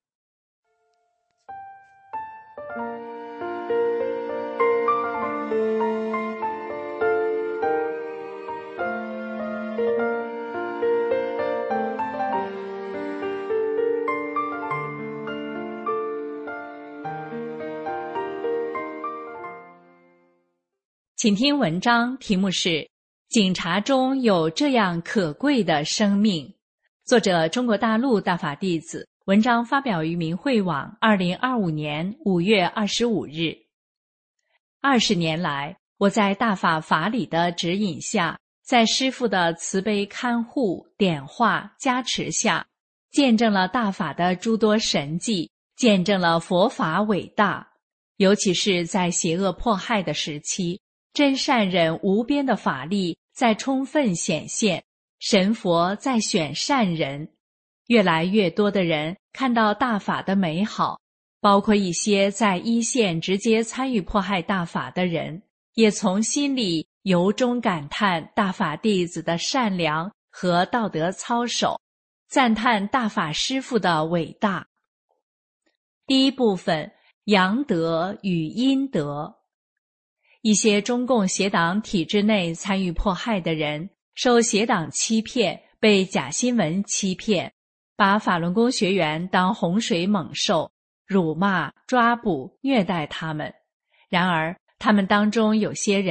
请听文章，题目是警察中有这样可贵的生命，作者中国大陆大法弟子，文章发表于明慧网二零二五年五月二十五日。二十年来，我在大法法理的指引下，在师父的慈悲看护、点化、加持下，见证了大法的诸多神迹，见证了佛法伟大。尤其是在邪恶迫害的时期，真善忍无边的法力在充分显现，神佛在选善人。越来越多的人看到大法的美好，包括一些在一线直接参与迫害大法的人，也从心里由衷感叹大法弟子的善良和道德操守，赞叹大法师父的伟大。第一部分，阳德与阴德。一些中共邪党体制内参与迫害的人，受邪党欺骗，被假新闻欺骗，把法轮功学员当洪水猛兽，辱骂、抓捕、虐待他们。然而，他们当中有些人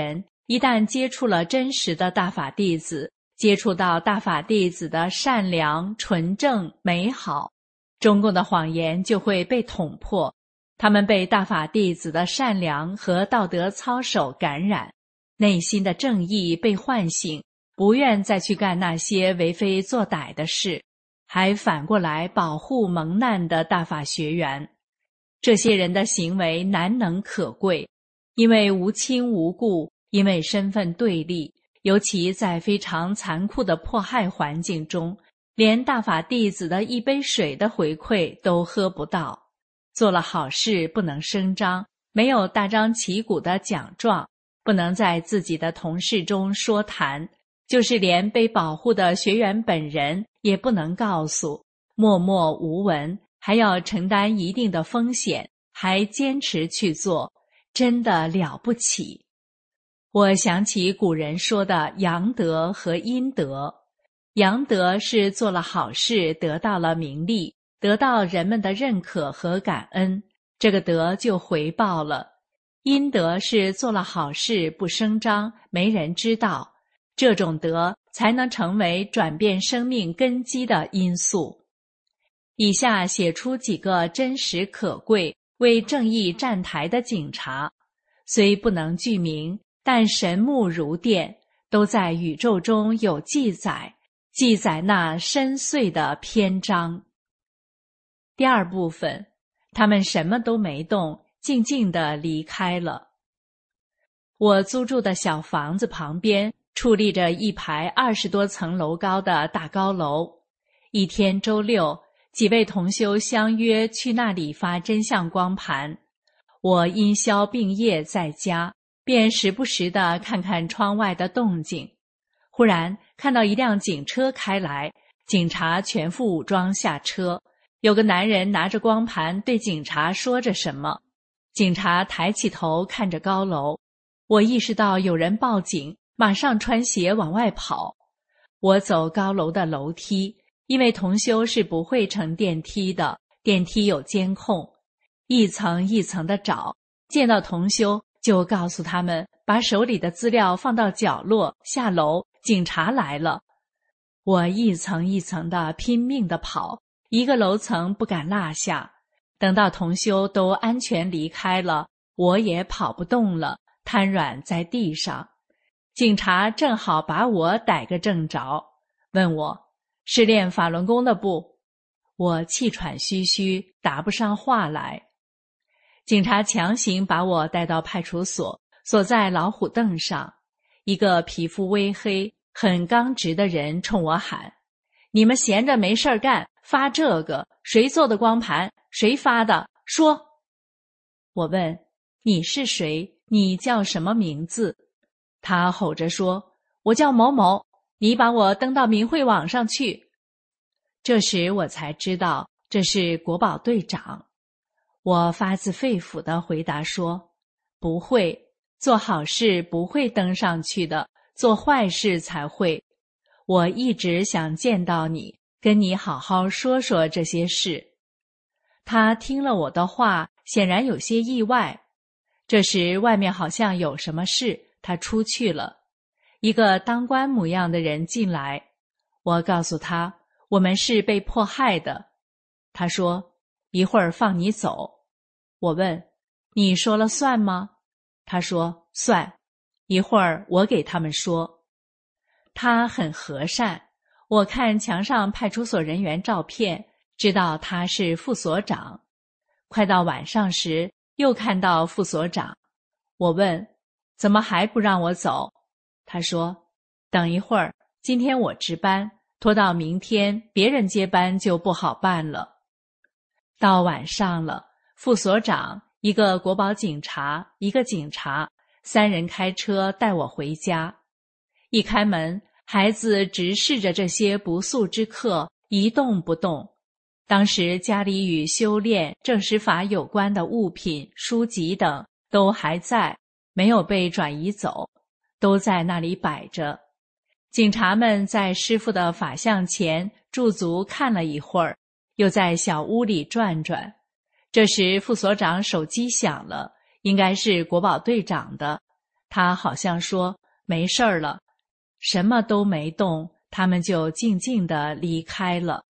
一旦接触了真实的大法弟子，接触到大法弟子的善良、纯正、美好，中共的谎言就会被捅破。他们被大法弟子的善良和道德操守感染，内心的正义被唤醒，不愿再去干那些为非作歹的事，还反过来保护蒙难的大法学员。这些人的行为难能可贵，因为无亲无故，因为身份对立，尤其在非常残酷的迫害环境中，连大法弟子的一杯水的回馈都喝不到。做了好事不能声张，没有大张旗鼓的奖状，不能在自己的同事中说谈，就是连被保护的学员本人也不能告诉，默默无闻，还要承担一定的风险，还坚持去做，真的了不起。我想起古人说的阳德和阴德。阳德是做了好事，得到了名利，得到人们的认可和感恩，这个德就回报了。阴德是做了好事不声张，没人知道，这种德才能成为转变生命根基的因素。以下写出几个真实可贵、为正义站台的警察，虽不能具名，但神目如电，都在宇宙中有记载，记载那深邃的篇章。第二部分，他们什么都没动，静静地离开了。我租住的小房子旁边矗立着一排二十多层楼高的大高楼。一天周六，几位同修相约去那里发真相光盘。我因宵病业在家，便时不时地看看窗外的动静。忽然看到一辆警车开来，警察全副武装下车，有个男人拿着光盘对警察说着什么。警察抬起头看着高楼，我意识到有人报警，马上穿鞋往外跑。我走高楼的楼梯，因为同修是不会乘电梯的，电梯有监控，一层一层地找，见到同修就告诉他们把手里的资料放到角落，下楼，警察来了。我一层一层地拼命地跑，一个楼层不敢落下。等到同修都安全离开了，我也跑不动了，瘫软在地上。警察正好把我逮个正着，问我是练法轮功的不？我气喘吁吁，答不上话来。警察强行把我带到派出所，锁在老虎凳上。一个皮肤微黑、很刚直的人冲我喊：你们闲着没事干，发这个，谁做的光盘？谁发的？说。我问：你是谁？你叫什么名字？他吼着说：我叫某某，你把我登到明慧网上去。这时我才知道这是国保队长。我发自肺腑地回答说：不会，做好事不会登上去的，做坏事才会。我一直想见到你，跟你好好说说这些事。他听了我的话，显然有些意外。这时外面好像有什么事，他出去了。一个当官模样的人进来，我告诉他我们是被迫害的。他说一会儿放你走。我问你说了算吗？他说算，一会儿我给他们说。他很和善，我看墙上派出所人员照片，知道他是副所长。快到晚上时，又看到副所长。我问怎么还不让我走？他说等一会儿，今天我值班，拖到明天别人接班就不好办了。到晚上了，副所长、一个国保警察、一个警察，三人开车带我回家。一开门，孩子直视着这些不速之客，一动不动。当时家里与修炼正实法有关的物品、书籍等都还在，没有被转移走，都在那里摆着。警察们在师父的法像前驻足看了一会儿，又在小屋里转转。这时副所长手机响了，应该是国保队长的。他好像说没事儿了，什么都没动，他们就静静地离开了。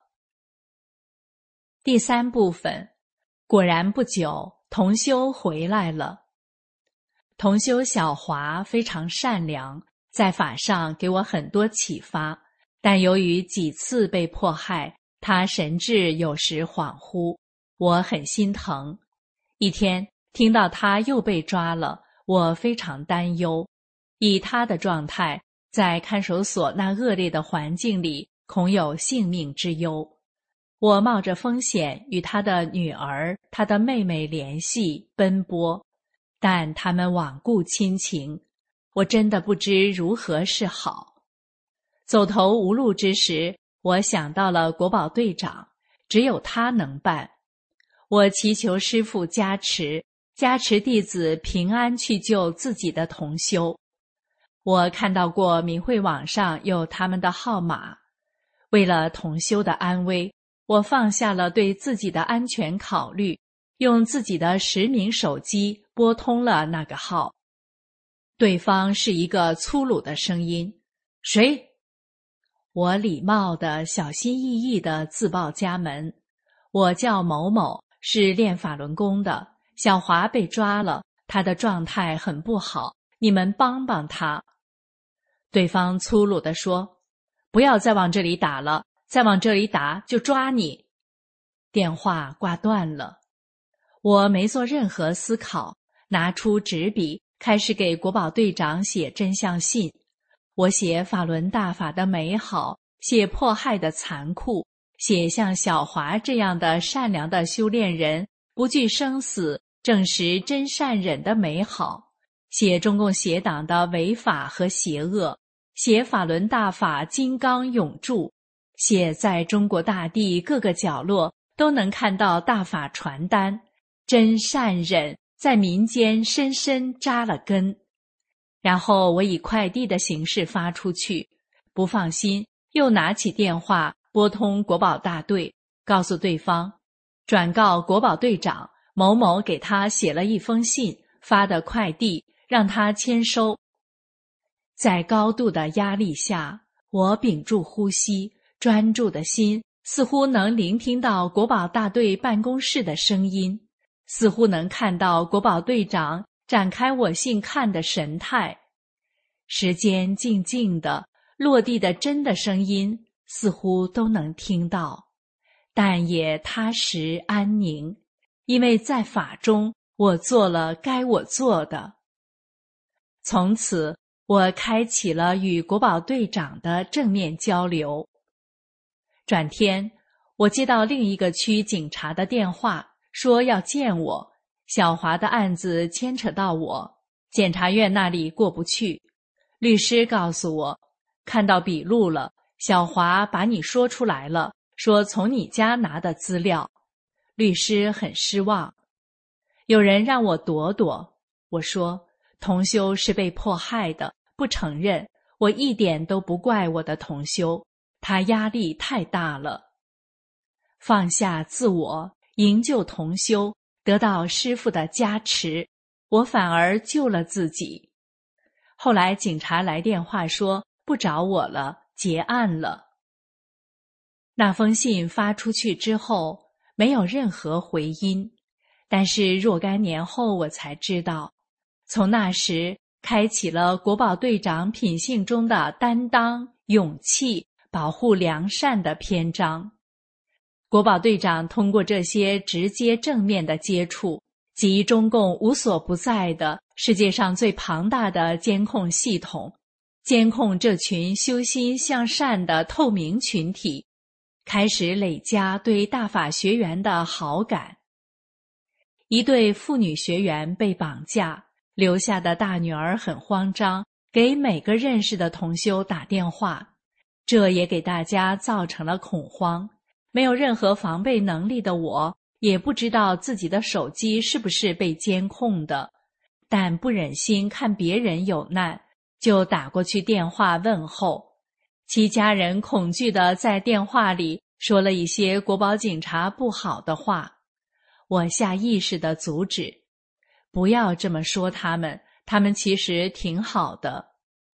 第三部分，果然不久，同修回来了。同修小华非常善良，在法上给我很多启发，但由于几次被迫害，他神志有时恍惚，我很心疼。一天听到他又被抓了，我非常担忧。以他的状态，在看守所那恶劣的环境里，恐有性命之忧。我冒着风险与他的女儿、他的妹妹联系奔波，但他们罔顾亲情，我真的不知如何是好。走投无路之时，我想到了国保队长，只有他能办。我祈求师父加持，加持弟子平安去救自己的同修。我看到过明慧网上有他们的号码，为了同修的安危，我放下了对自己的安全考虑，用自己的实名手机拨通了那个号。对方是一个粗鲁的声音：谁？我礼貌地小心翼翼地自报家门：我叫某某，是练法轮功的，小华被抓了，他的状态很不好，你们帮帮他。对方粗鲁地说：不要再往这里打了，再往这里打就抓你。电话挂断了。我没做任何思考，拿出纸笔开始给国保队长写真相信。我写法轮大法的美好，写迫害的残酷，写像小华这样的善良的修炼人不惧生死，证实真善忍的美好，写中共邪党的违法和邪恶，写法轮大法金刚永驻，写在中国大地各个角落都能看到大法传单，真善忍在民间深深扎了根。然后我以快递的形式发出去，不放心，又拿起电话拨通国保大队，告诉对方转告国保队长某某给他写了一封信，发的快递，让他签收。在高度的压力下，我屏住呼吸，专注的心似乎能聆听到国保大队办公室的声音，似乎能看到国保队长展开我信看的神态。时间静静的，落地的真的声音似乎都能听到，但也踏实安宁，因为在法中我做了该我做的。从此我开启了与国保队长的正面交流。转天我接到另一个区警察的电话，说要见我，小华的案子牵扯到我，检察院那里过不去。律师告诉我，看到笔录了，小华把你说出来了，说从你家拿的资料。律师很失望。有人让我躲躲，我说同修是被迫害的，不承认，我一点都不怪我的同修，他压力太大了。放下自我，营救同修，得到师父的加持，我反而救了自己。后来警察来电话说不找我了，结案了。那封信发出去之后，没有任何回音，但是若干年后我才知道，从那时开启了国保队长品性中的担当、勇气、保护良善的篇章。国保队长通过这些直接正面的接触，及中共无所不在的世界上最庞大的监控系统，监控这群修心向善的透明群体，开始累加对大法学员的好感。一对妇女学员被绑架，留下的大女儿很慌张，给每个认识的同修打电话，这也给大家造成了恐慌。没有任何防备能力的我，也不知道自己的手机是不是被监控的，但不忍心看别人有难，就打过去电话问候。其家人恐惧地在电话里说了一些国保警察不好的话，我下意识地阻止，不要这么说他们，他们其实挺好的。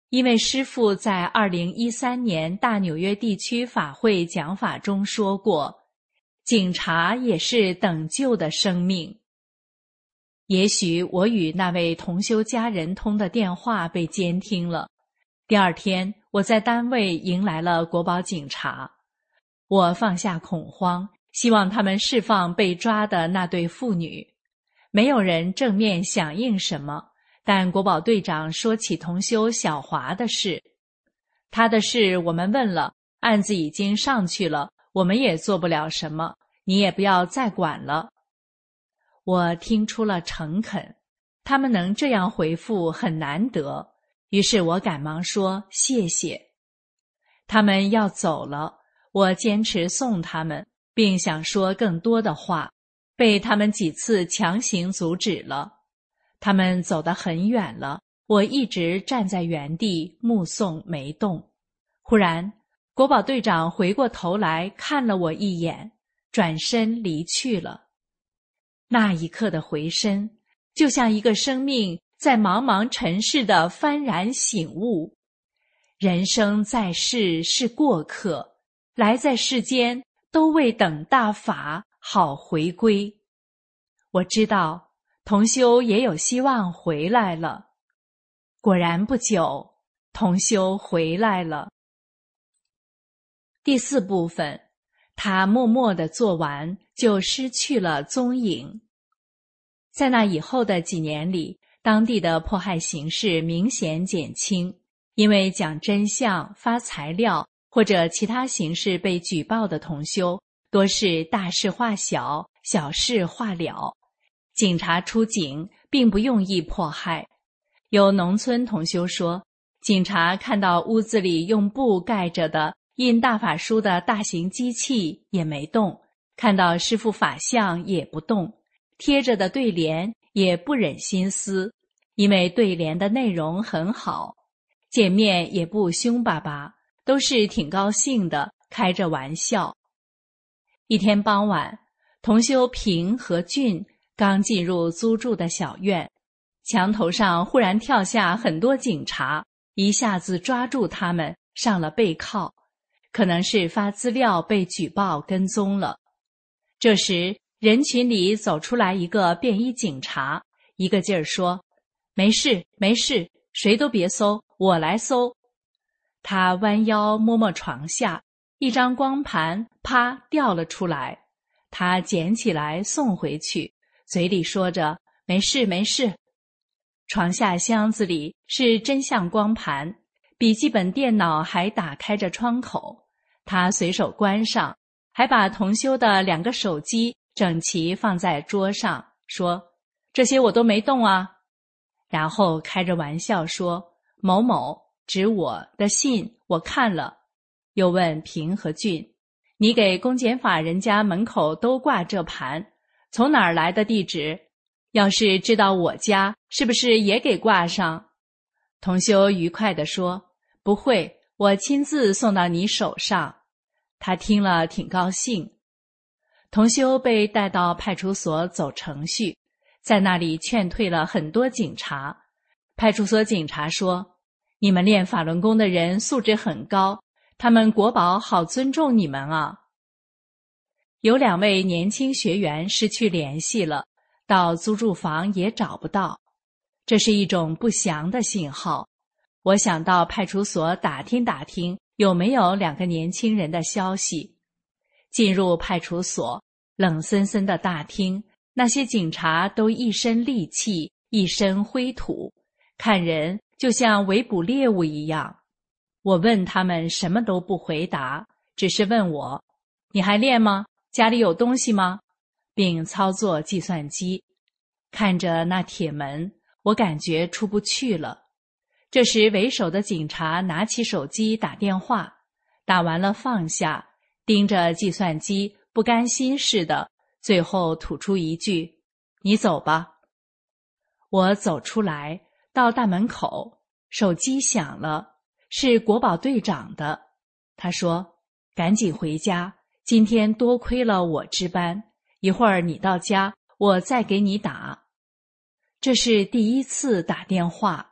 因为师父在二零一三年大纽约地区法会讲法中说过，警察也是等救的生命。也许我与那位同修家人通的电话被监听了。第二天，我在单位迎来了国保警察。我放下恐慌，希望他们释放被抓的那对妇女。没有人正面响应什么，但国保队长说起同修小华的事。他的事我们问了，案子已经上去了，我们也做不了什么，你也不要再管了。我听出了诚恳，他们能这样回复很难得，于是我赶忙说谢谢。他们要走了，我坚持送他们，并想说更多的话，被他们几次强行阻止了。他们走得很远了，我一直站在原地目送没动。忽然，国保队长回过头来看了我一眼，转身离去了。那一刻的回身，就像一个生命在茫茫尘世的幡然醒悟。人生在世是过客，来在世间都为等大法好回归。我知道同修也有希望回来了。果然不久，同修回来了。第四部分，他默默地做完，就失去了踪影。在那以后的几年里，当地的迫害形势明显减轻，因为讲真相、发材料或者其他形式被举报的同修，多是大事化小，小事化了。警察出警并不用意迫害。有农村同修说，警察看到屋子里用布盖着的印大法书的大型机器也没动，看到师父法像也不动，贴着的对联也不忍心撕，因为对联的内容很好，见面也不凶巴巴，都是挺高兴的，开着玩笑。一天傍晚，同修平和俊刚进入租住的小院，墙头上忽然跳下很多警察，一下子抓住他们，上了背靠，可能是发资料被举报跟踪了。这时人群里走出来一个便衣警察，一个劲儿说，没事没事，谁都别搜，我来搜。他弯腰摸摸床下，一张光盘啪掉了出来，他捡起来送回去，嘴里说着没事没事。床下箱子里是真相光盘，笔记本电脑还打开着窗口，他随手关上，还把同修的两个手机整齐放在桌上，说这些我都没动啊。然后开着玩笑说，某某指我的信我看了。又问平和俊，你给公检法人家门口都挂这盘，从哪儿来的地址？要是知道我家，是不是也给挂上？同修愉快地说，不会，我亲自送到你手上。他听了挺高兴。同修被带到派出所走程序，在那里劝退了很多警察。派出所警察说，你们练法轮功的人素质很高，他们国保好尊重你们啊。有两位年轻学员失去联系了，到租住房也找不到，这是一种不祥的信号。我想到派出所打听打听有没有两个年轻人的消息。进入派出所，冷森森的大厅，那些警察都一身戾气，一身灰土，看人就像围捕猎物一样。我问他们什么都不回答，只是问我，你还练吗？家里有东西吗？并操作计算机。看着那铁门，我感觉出不去了。这时为首的警察拿起手机打电话，打完了放下，盯着计算机不甘心似的，最后吐出一句，你走吧。我走出来，到大门口，手机响了，是国保队长的。他说，赶紧回家，今天多亏了我值班，一会儿你到家，我再给你打。这是第一次打电话，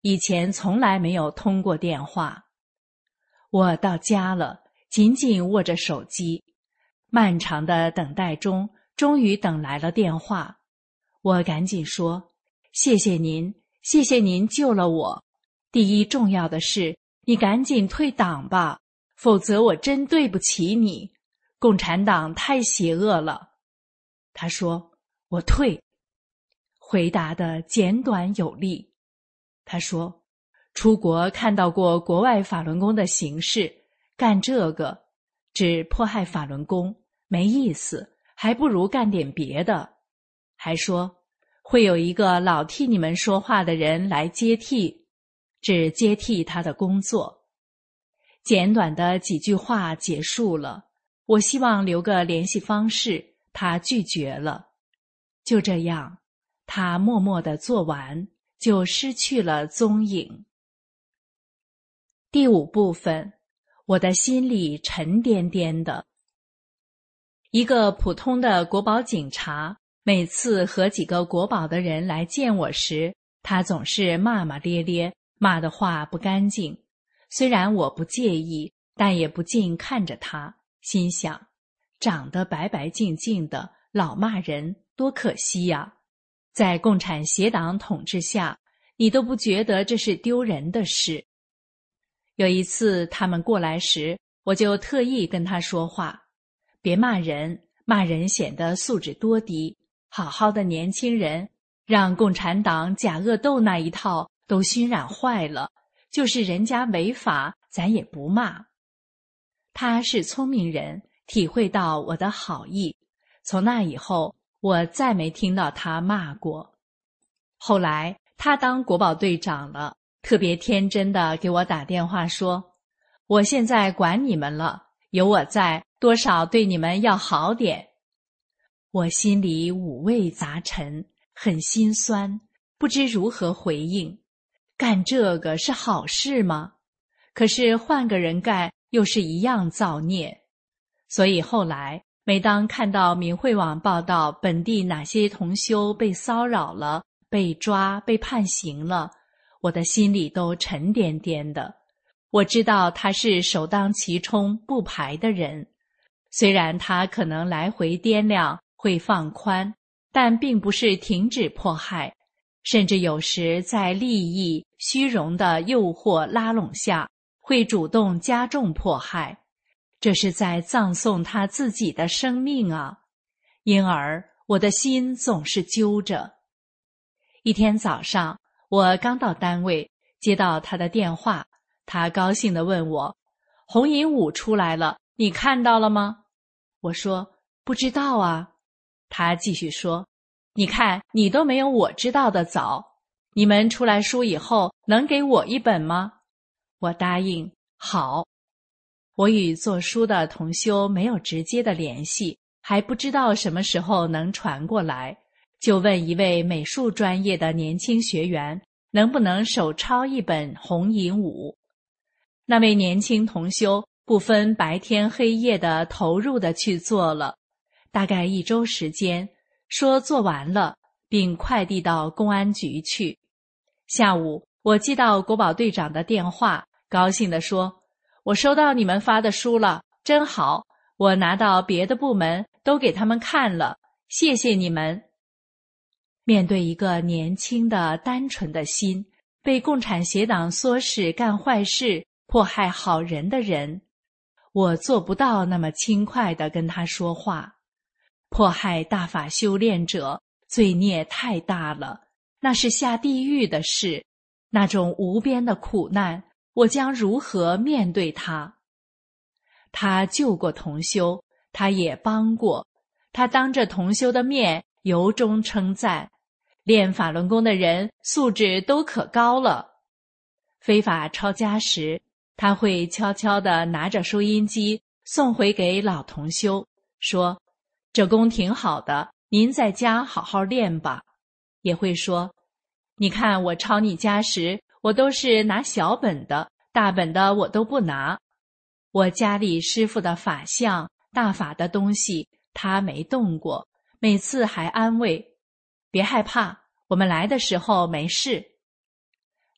以前从来没有通过电话。我到家了，紧紧握着手机，漫长的等待中，终于等来了电话。我赶紧说：谢谢您，谢谢您救了我。第一重要的是，你赶紧退党吧，否则我真对不起你。共产党太邪恶了。他说：我退。回答的简短有力。他说：出国看到过国外法轮功的形式，干这个只迫害法轮功，没意思，还不如干点别的。还说会有一个老替你们说话的人来接替，只接替他的工作。简短的几句话结束了，我希望留个联系方式，他拒绝了。就这样，他默默地做完，就失去了踪影。第五部分，我的心里沉甸甸的。一个普通的国保警察，每次和几个国保的人来见我时，他总是骂骂咧咧，骂的话不干净。虽然我不介意，但也不禁看着他，心想，长得白白净净的，老骂人，多可惜呀！在共产邪党统治下，你都不觉得这是丢人的事。有一次他们过来时，我就特意跟他说话，别骂人，骂人显得素质多低，好好的年轻人，让共产党假恶斗那一套都熏染坏了，就是人家违法，咱也不骂。他是聪明人，体会到我的好意，从那以后，我再没听到他骂过。后来他当国保队长了，特别天真的给我打电话说，我现在管你们了，有我在，多少对你们要好点。我心里五味杂陈，很心酸，不知如何回应。干这个是好事吗？可是换个人干又是一样造孽。所以后来每当看到明慧网报道本地哪些同修被骚扰了，被抓，被判刑了，我的心里都沉甸甸的。我知道他是首当其冲不排的人，虽然他可能来回掂量，会放宽，但并不是停止迫害，甚至有时在利益、虚荣的诱惑拉拢下，会主动加重迫害。这是在葬送他自己的生命啊！因而我的心总是揪着。一天早上，我刚到单位，接到他的电话，他高兴地问我：红银五出来了，你看到了吗？我说：不知道啊。他继续说：你看，你都没有我知道的早。你们出来书以后，能给我一本吗？我答应，好。我与做书的同修没有直接的联系，还不知道什么时候能传过来，就问一位美术专业的年轻学员，能不能手抄一本《红银五》。那位年轻同修不分白天黑夜的投入的去做了，大概一周时间，说做完了，并快递到公安局去。下午，我接到国保队长的电话，高兴地说：我收到你们发的书了，真好，我拿到别的部门都给他们看了，谢谢你们。面对一个年轻的单纯的心，被共产邪党唆使干坏事，迫害好人的人，我做不到那么轻快地跟他说话。迫害大法修炼者，罪孽太大了，那是下地狱的事，那种无边的苦难，我将如何面对他？他救过同修，他也帮过，他当着同修的面由衷称赞，练法轮功的人素质都可高了。非法抄家时，他会悄悄地拿着收音机送回给老同修，说：这功挺好的，您在家好好练吧。也会说：你看我抄你家时，我都是拿小本的，大本的我都不拿。我家里师父的法相、大法的东西，他没动过，每次还安慰：别害怕，我们来的时候没事。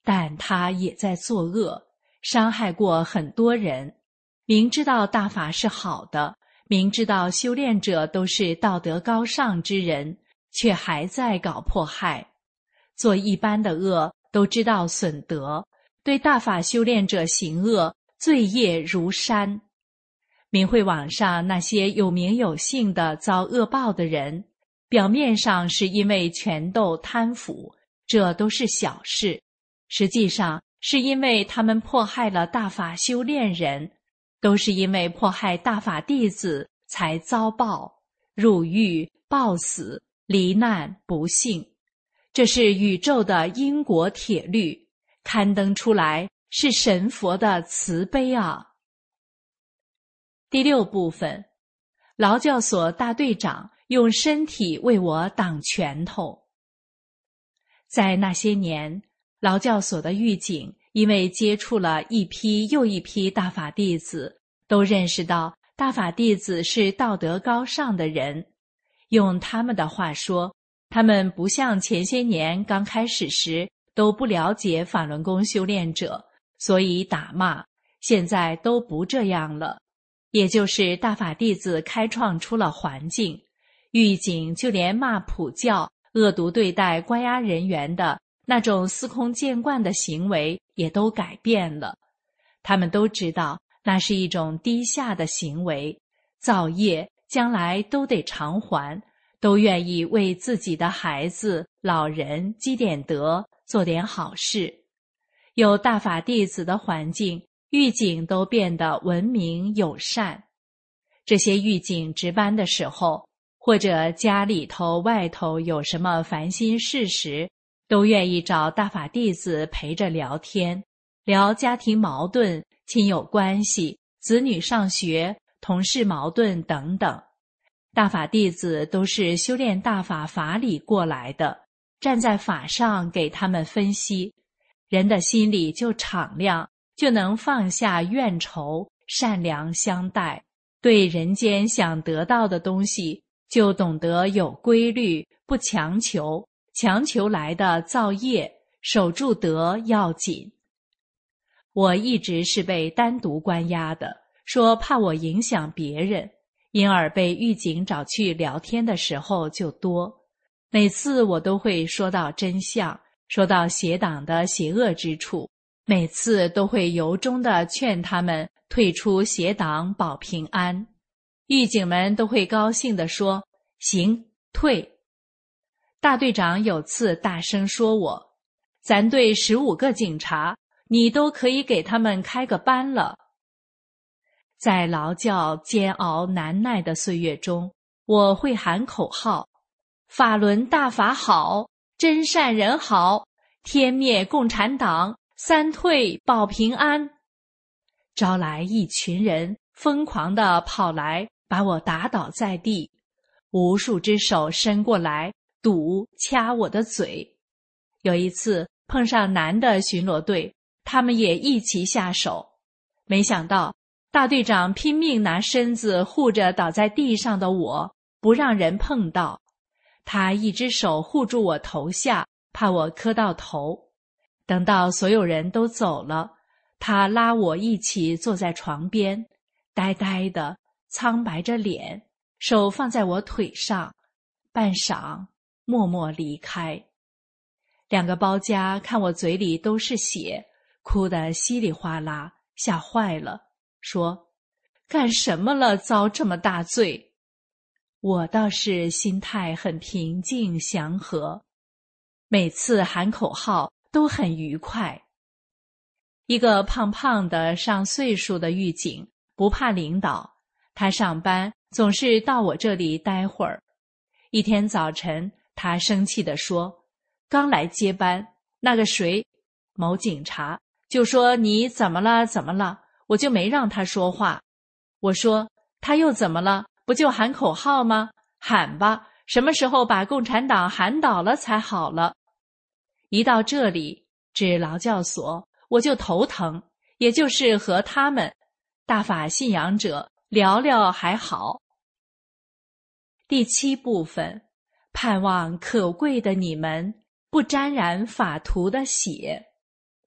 但他也在作恶，伤害过很多人。明知道大法是好的，明知道修炼者都是道德高尚之人，却还在搞迫害。做一般的恶都知道损德，对大法修炼者行恶，罪业如山。明慧网上那些有名有姓的遭恶报的人，表面上是因为权斗贪腐，这都是小事，实际上是因为他们迫害了大法修炼人，都是因为迫害大法弟子才遭报，入狱、暴死、罹难、不幸。这是宇宙的因果铁律，刊登出来是神佛的慈悲啊。第六部分，劳教所大队长用身体为我挡拳头。在那些年，劳教所的狱警因为接触了一批又一批大法弟子，都认识到大法弟子是道德高尚的人。用他们的话说，他们不像前些年刚开始时都不了解法轮功修炼者，所以打骂，现在都不这样了。也就是大法弟子开创出了环境，狱警就连骂普教、恶毒对待关押人员的那种司空见惯的行为也都改变了。他们都知道那是一种低下的行为，造业将来都得偿还，都愿意为自己的孩子、老人积点德，做点好事。有大法弟子的环境，狱警都变得文明友善。这些狱警值班的时候，或者家里头外头有什么烦心事时，都愿意找大法弟子陪着聊天，聊家庭矛盾、亲友关系、子女上学、同事矛盾等等。大法弟子都是修炼大法法理过来的，站在法上给他们分析，人的心里就敞亮，就能放下怨仇，善良相待，对人间想得到的东西就懂得有规律，不强求，强求来的造业，守住德要紧。我一直是被单独关押的，说怕我影响别人，因而被狱警找去聊天的时候就多。每次我都会说到真相，说到邪党的邪恶之处，每次都会由衷地劝他们退出邪党保平安。狱警们都会高兴地说：行，退。大队长有次大声说我：咱队十五个警察，你都可以给他们开个班了。在劳教煎熬难耐的岁月中，我会喊口号：法轮大法好，真善人好，天灭共产党，三退保平安。招来一群人疯狂地跑来把我打倒在地，无数只手伸过来堵掐我的嘴。有一次碰上男的巡逻队，他们也一起下手，没想到大队长拼命拿身子护着倒在地上的我，不让人碰到。他一只手护住我头下，怕我磕到头。等到所有人都走了，他拉我一起坐在床边，呆呆的，苍白着脸，手放在我腿上，半晌默默离开。两个包家看我嘴里都是血，哭得稀里哗啦，吓坏了，说：干什么了，遭这么大罪？我倒是心态很平静祥和，每次喊口号都很愉快。一个胖胖的上岁数的狱警，不怕领导，他上班总是到我这里待会儿。一天早晨，他生气地说：刚来接班，那个谁，某警察，就说你怎么了怎么了，我就没让他说话。我说他又怎么了，不就喊口号吗？喊吧，什么时候把共产党喊倒了才好了。一到这里，指劳教所，我就头疼，也就是和他们大法信仰者聊聊还好。第七部分，盼望可贵的你们不沾染法徒的血。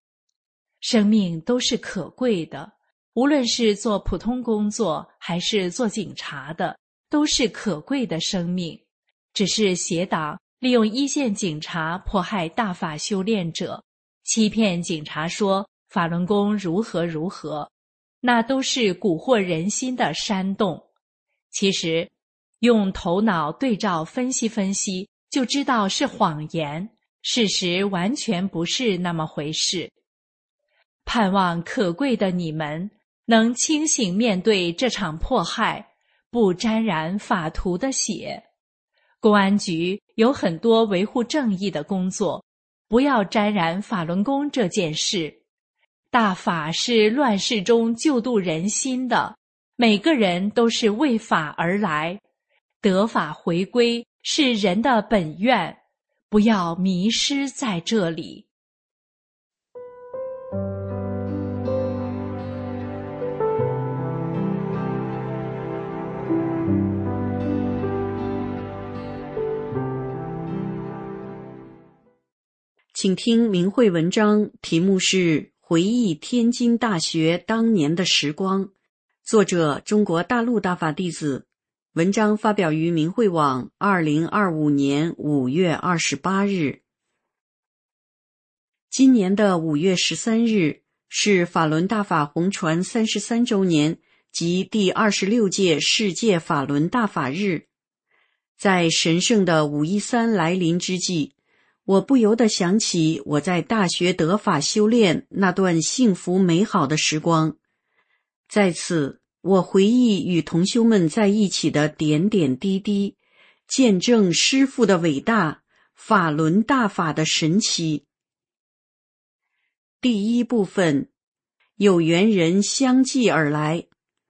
生命都是可贵的，无论是做普通工作还是做警察的，都是可贵的生命。只是邪党利用一线警察迫害大法修炼者，欺骗警察说法轮功如何如何，那都是蛊惑人心的煽动。其实用头脑对照分析分析，就知道是谎言，事实完全不是那么回事。盼望可贵的你们能清醒面对这场迫害，不沾染法徒的血。公安局有很多维护正义的工作，不要沾染法轮功这件事。大法是乱世中救度人心的，每个人都是为法而来，得法回归是人的本愿，不要迷失在这里。 请听明慧文章，题目是回忆天津大学当年的时光，作者中国大陆大法弟子，文章发表于明慧网二零二五年五月二十八日。今年的五月十三日是法轮大法红传三十三周年及第二十六届世界法轮大法日。在神圣的五一三来临之际，我不由得想起我在大学得法修炼那段幸福美好的时光。在此，我回忆与同修们在一起的点点滴滴，见证师父的伟大，法轮大法的神奇。第一部分，有缘人相继而来。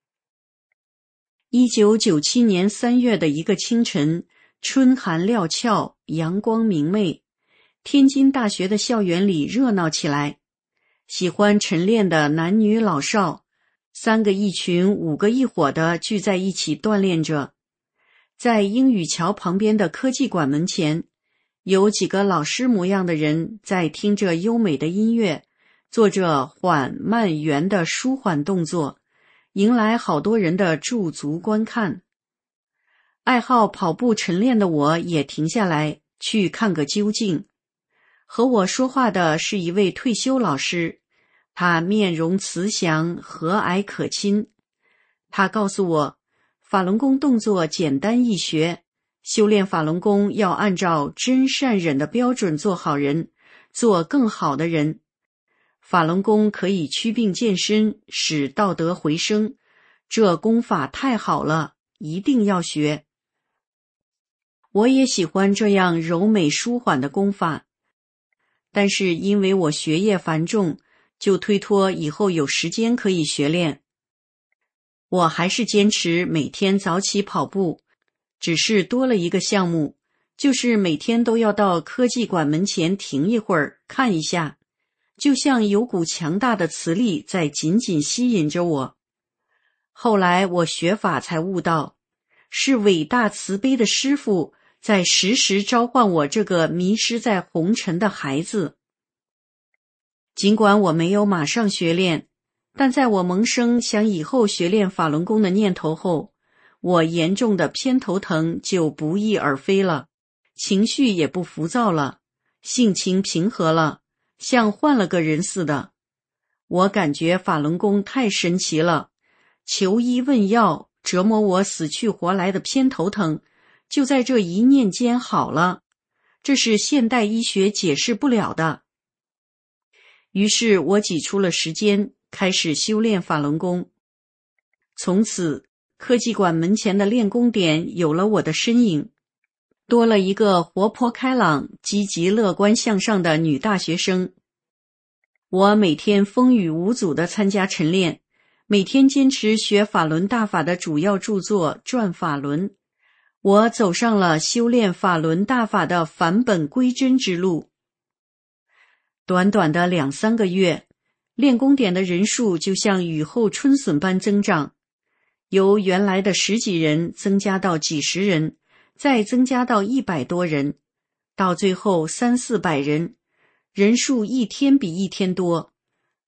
一九九七年三月的一个清晨，春寒料峭，阳光明媚，天津大学的校园里热闹起来，喜欢晨练的男女老少，三个一群，五个一伙的聚在一起锻炼着。在英语桥旁边的科技馆门前，有几个老师模样的人在听着优美的音乐，做着缓慢圆的舒缓动作，迎来好多人的驻足观看。爱好跑步晨练的我也停下来去看个究竟。和我说话的是一位退休老师，他面容慈祥，和蔼可亲。他告诉我，法轮功动作简单易学，修炼法轮功要按照真善忍的标准做好人，做更好的人。法轮功可以祛病健身，使道德回升，这功法太好了，一定要学。我也喜欢这样柔美舒缓的功法，但是因为我学业繁重，就推脱以后有时间可以学练。我还是坚持每天早起跑步，只是多了一个项目，就是每天都要到科技馆门前停一会儿，看一下，就像有股强大的磁力在紧紧吸引着我。后来我学法才悟到，是伟大慈悲的师父在时时召唤我这个迷失在红尘的孩子。尽管我没有马上学练，但在我萌生想以后学练法轮功的念头后，我严重的偏头疼就不翼而飞了，情绪也不浮躁了，性情平和了，像换了个人似的。我感觉法轮功太神奇了，求医问药，折磨我死去活来的偏头疼就在这一念间好了，这是现代医学解释不了的。于是我挤出了时间，开始修炼法轮功。从此，科技馆门前的练功点有了我的身影，多了一个活泼开朗、积极乐观向上的女大学生。我每天风雨无阻地参加晨练，每天坚持学法轮大法的主要著作《转法轮》。我走上了修炼法轮大法的返本归真之路。短短的两三个月，练功点的人数就像雨后春笋般增长，由原来的十几人增加到几十人，再增加到一百多人，到最后三四百人，人数一天比一天多。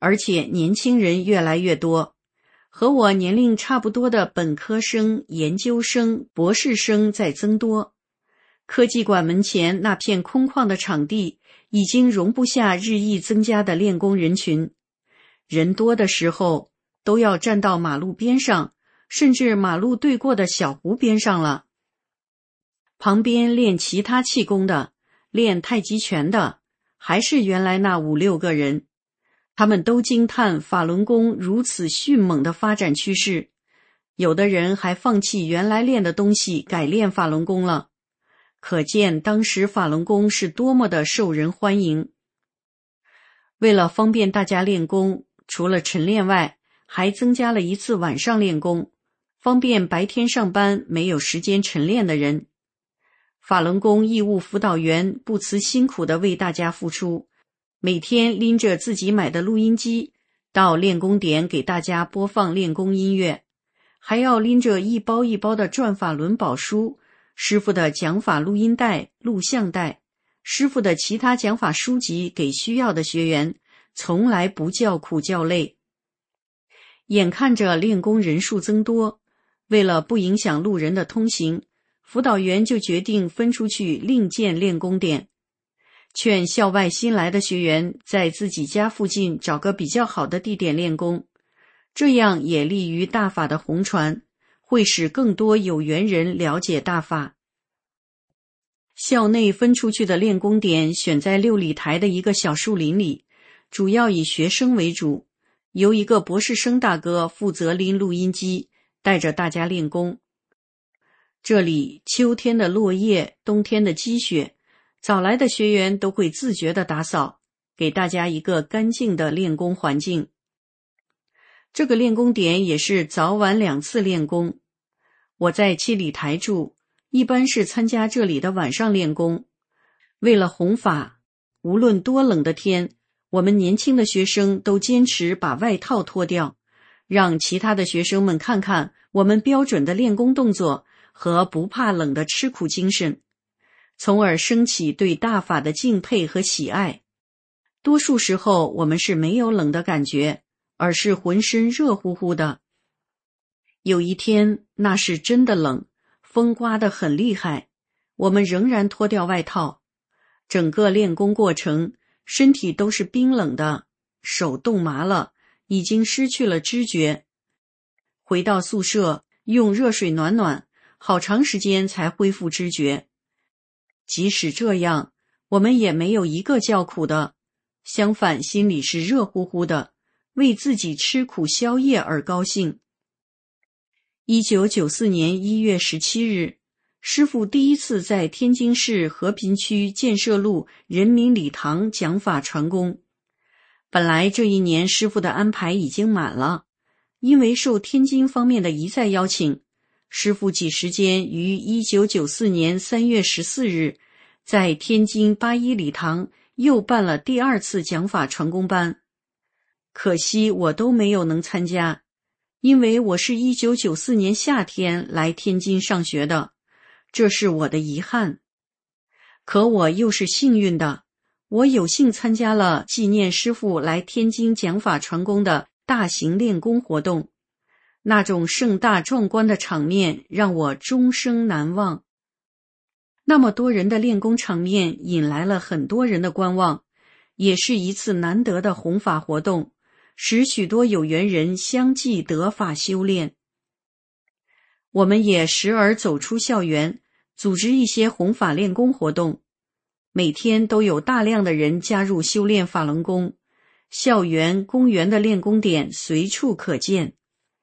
而且年轻人越来越多，和我年龄差不多的本科生、研究生、博士生在增多。科技馆门前那片空旷的场地已经容不下日益增加的练功人群，人多的时候都要站到马路边上，甚至马路对过的小湖边上了。旁边练其他气功的，练太极拳的，还是原来那五六个人。他们都惊叹法轮功如此迅猛的发展趋势，有的人还放弃原来练的东西，改练法轮功了。可见当时法轮功是多么的受人欢迎。为了方便大家练功，除了晨练外，还增加了一次晚上练功，方便白天上班没有时间晨练的人。法轮功义务辅导员不辞辛苦地为大家付出，每天拎着自己买的录音机到练功点给大家播放练功音乐，还要拎着一包一包的转法轮宝书、师傅的讲法录音带、录像带、师傅的其他讲法书籍给需要的学员，从来不叫苦叫累。眼看着练功人数增多，为了不影响路人的通行，辅导员就决定分出去另建练功点，劝校外新来的学员在自己家附近找个比较好的地点练功，这样也利于大法的弘传，会使更多有缘人了解大法。校内分出去的练功点选在六里台的一个小树林里，主要以学生为主，由一个博士生大哥负责拎录音机，带着大家练功。这里秋天的落叶，冬天的积雪，早来的学员都会自觉地打扫，给大家一个干净的练功环境。这个练功点也是早晚两次练功。我在七里台住，一般是参加这里的晚上练功。为了弘法，无论多冷的天，我们年轻的学生都坚持把外套脱掉，让其他的学生们看看我们标准的练功动作和不怕冷的吃苦精神，从而升起对大法的敬佩和喜爱。多数时候我们是没有冷的感觉，而是浑身热乎乎的。有一天，那是真的冷，风刮得很厉害，我们仍然脱掉外套。整个练功过程，身体都是冰冷的，手冻麻了，已经失去了知觉。回到宿舍，用热水暖暖，好长时间才恢复知觉。即使这样，我们也没有一个叫苦的，相反心里是热乎乎的，为自己吃苦宵夜而高兴。一九九四年一月十七日，师父第一次在天津市和平区建设路人民礼堂讲法传功。本来这一年师父的安排已经满了，因为受天津方面的一再邀请，师父挤时间于一九九四年三月十四日在天津八一礼堂又办了第二次讲法传功班。可惜我都没有能参加，因为我是一九九四年夏天来天津上学的，这是我的遗憾。可我又是幸运的，我有幸参加了纪念师父来天津讲法传功的大型练功活动，那种盛大壮观的场面让我终生难忘。那么多人的练功场面引来了很多人的观望，也是一次难得的弘法活动，使许多有缘人相继得法修炼。我们也时而走出校园，组织一些弘法练功活动，每天都有大量的人加入修炼法轮功，校园、公园的练功点随处可见。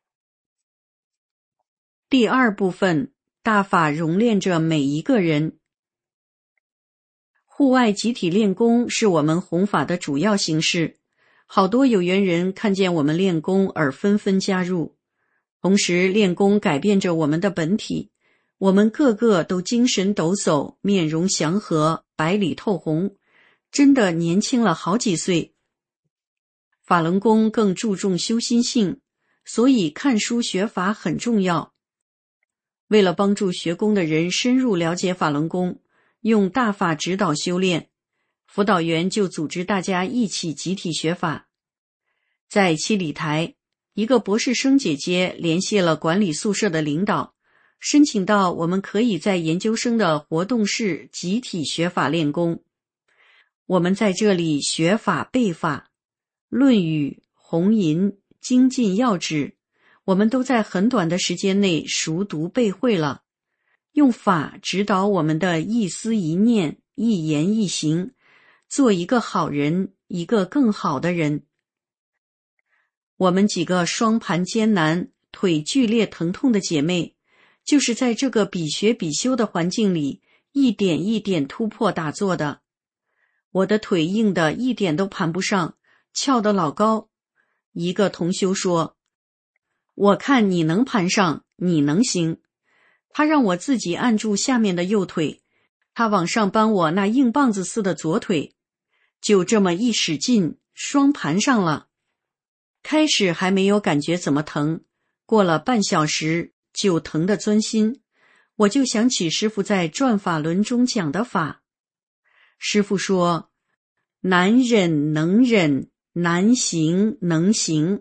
第二部分，大法熔炼着每一个人。户外集体练功是我们弘法的主要形式，好多有缘人看见我们练功而纷纷加入。同时练功改变着我们的本体，我们个个都精神抖擞，面容祥和，白里透红，真的年轻了好几岁。法轮功更注重修心性，所以看书学法很重要。为了帮助学功的人深入了解法轮功，用大法指导修炼，辅导员就组织大家一起集体学法。 在七里台，一个博士生姐姐联系了管理宿舍的领导，申请到我们可以在研究生的活动室集体学法练功。我们在这里学法背法，论语、红银、精进要旨，我们都在很短的时间内熟读背会了，用法指导我们的一思一念、一言一行，做一个好人，一个更好的人。我们几个双盘艰难、腿剧烈疼痛的姐妹，就是在这个比学比修的环境里，一点一点突破打坐的。我的腿硬得一点都盘不上，翘得老高。一个同修说，我看你能盘上，你能行。他让我自己按住下面的右腿，他往上搬我那硬棒子似的左腿，就这么一使劲，双盘上了。开始还没有感觉怎么疼，过了半小时就疼得钻心。我就想起师父在转法轮中讲的法。师父说，难忍能忍，难行能行。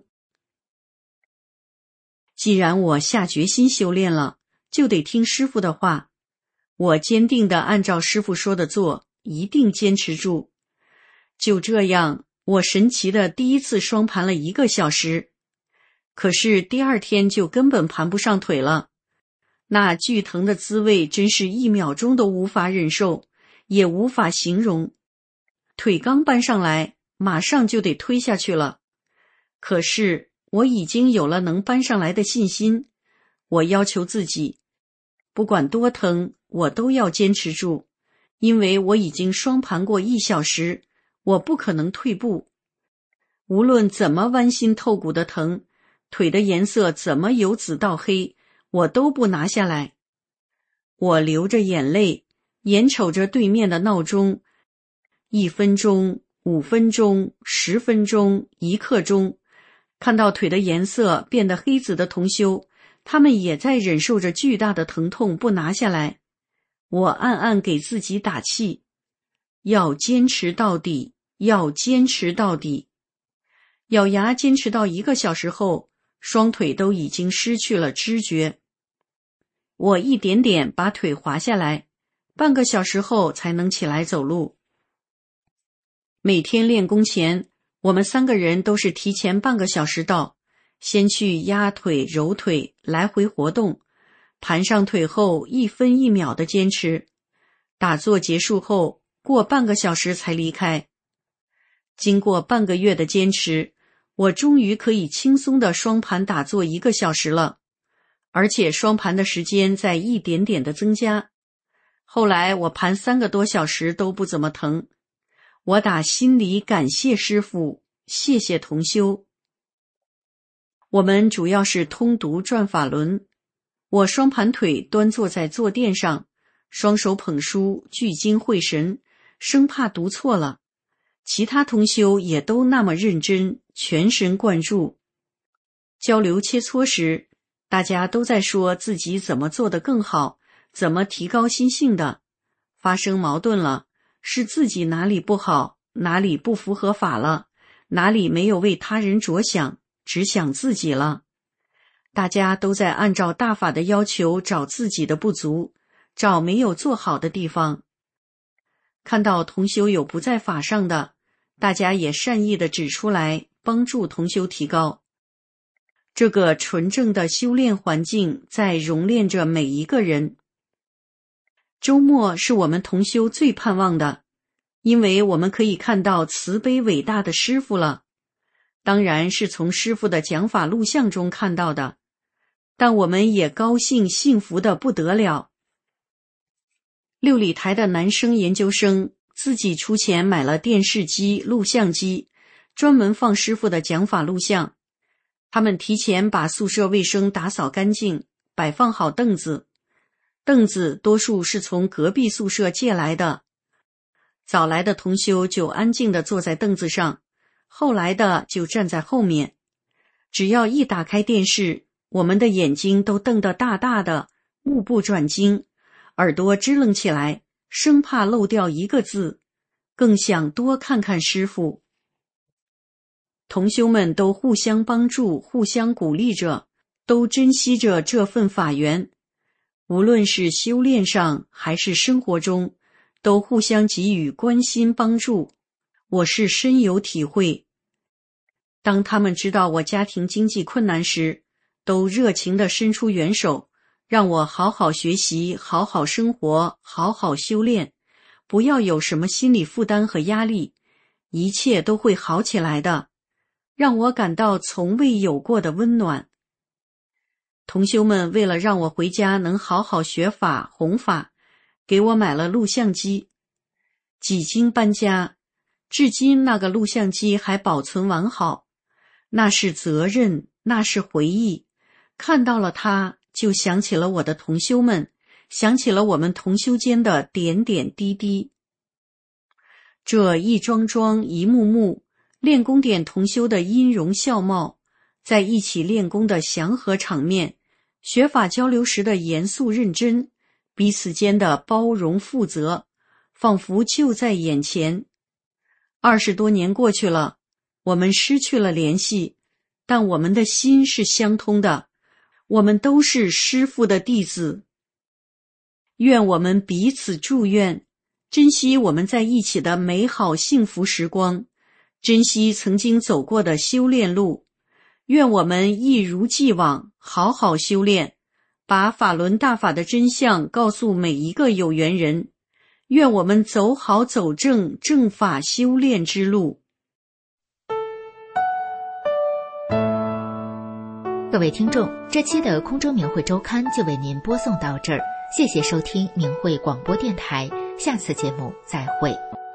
既然我下决心修炼了，就得听师父的话。我坚定地按照师父说的做，一定坚持住。就这样，我神奇的第一次双盘了一个小时，可是第二天就根本盘不上腿了。那剧疼的滋味真是一秒钟都无法忍受，也无法形容。腿刚搬上来，马上就得推下去了。可是我已经有了能搬上来的信心，我要求自己，不管多疼，我都要坚持住，因为我已经双盘过一小时，我不可能退步。无论怎么剜心透骨的疼，腿的颜色怎么由紫到黑，我都不拿下来。我流着眼泪，眼瞅着对面的闹钟，一分钟、五分钟、十分钟、一刻钟，看到腿的颜色变得黑紫的同修，他们也在忍受着巨大的疼痛不拿下来。我暗暗给自己打气，要坚持到底，要坚持到底。咬牙坚持到一个小时后，双腿都已经失去了知觉。我一点点把腿滑下来，半个小时后才能起来走路。每天练功前，我们三个人都是提前半个小时到，先去压腿、揉腿，来回活动，盘上腿后一分一秒的坚持。打坐结束后，过半个小时才离开。经过半个月的坚持，我终于可以轻松的双盘打坐一个小时了，而且双盘的时间在一点点的增加。后来我盘三个多小时都不怎么疼。我打心里感谢师父，谢谢同修。我们主要是通读转法轮。我双盘腿端坐在坐垫上，双手捧书，聚精会神，生怕读错了。其他同修也都那么认真，全神贯注。交流切磋时，大家都在说自己怎么做得更好，怎么提高心性的。发生矛盾了，是自己哪里不好，哪里不符合法了，哪里没有为他人着想，只想自己了。大家都在按照大法的要求找自己的不足，找没有做好的地方。看到同修有不在法上的，大家也善意地指出来，帮助同修提高。这个纯正的修炼环境在熔炼着每一个人。周末是我们同修最盼望的，因为我们可以看到慈悲伟大的师父了。当然是从师父的讲法录像中看到的，但我们也高兴幸福的不得了。六里台的男生研究生自己出钱买了电视机、录像机，专门放师父的讲法录像。他们提前把宿舍卫生打扫干净，摆放好凳子。凳子多数是从隔壁宿舍借来的。早来的同修就安静地坐在凳子上，后来的就站在后面。只要一打开电视，我们的眼睛都瞪得大大的，目不转睛，耳朵支棱起来，生怕漏掉一个字，更想多看看师父。 同修们都互相帮助，互相鼓励着，都珍惜着这份法缘，无论是修炼上还是生活中，都互相给予关心帮助。我是深有体会。当他们知道我家庭经济困难时，都热情地伸出援手，让我好好学习，好好生活，好好修炼，不要有什么心理负担和压力，一切都会好起来的，让我感到从未有过的温暖。同修们为了让我回家能好好学法弘法，给我买了录像机。几经搬家，至今那个录像机还保存完好，那是责任，那是回忆。看到了它，就想起了我的同修们，想起了我们同修间的点点滴滴。这一桩桩一幕幕，练功点同修的音容笑貌，在一起练功的祥和场面，学法交流时的严肃认真，彼此间的包容负责，仿佛就在眼前。二十多年过去了，我们失去了联系，但我们的心是相通的，我们都是师父的弟子。愿我们彼此祝愿，珍惜我们在一起的美好幸福时光，珍惜曾经走过的修炼路。愿我们一如既往好好修炼，把法轮大法的真相告诉每一个有缘人。愿我们走好走正正法修炼之路。 各位听众，这期的空中明慧周刊就为您播送到这儿，谢谢收听明慧广播电台，下次节目再会。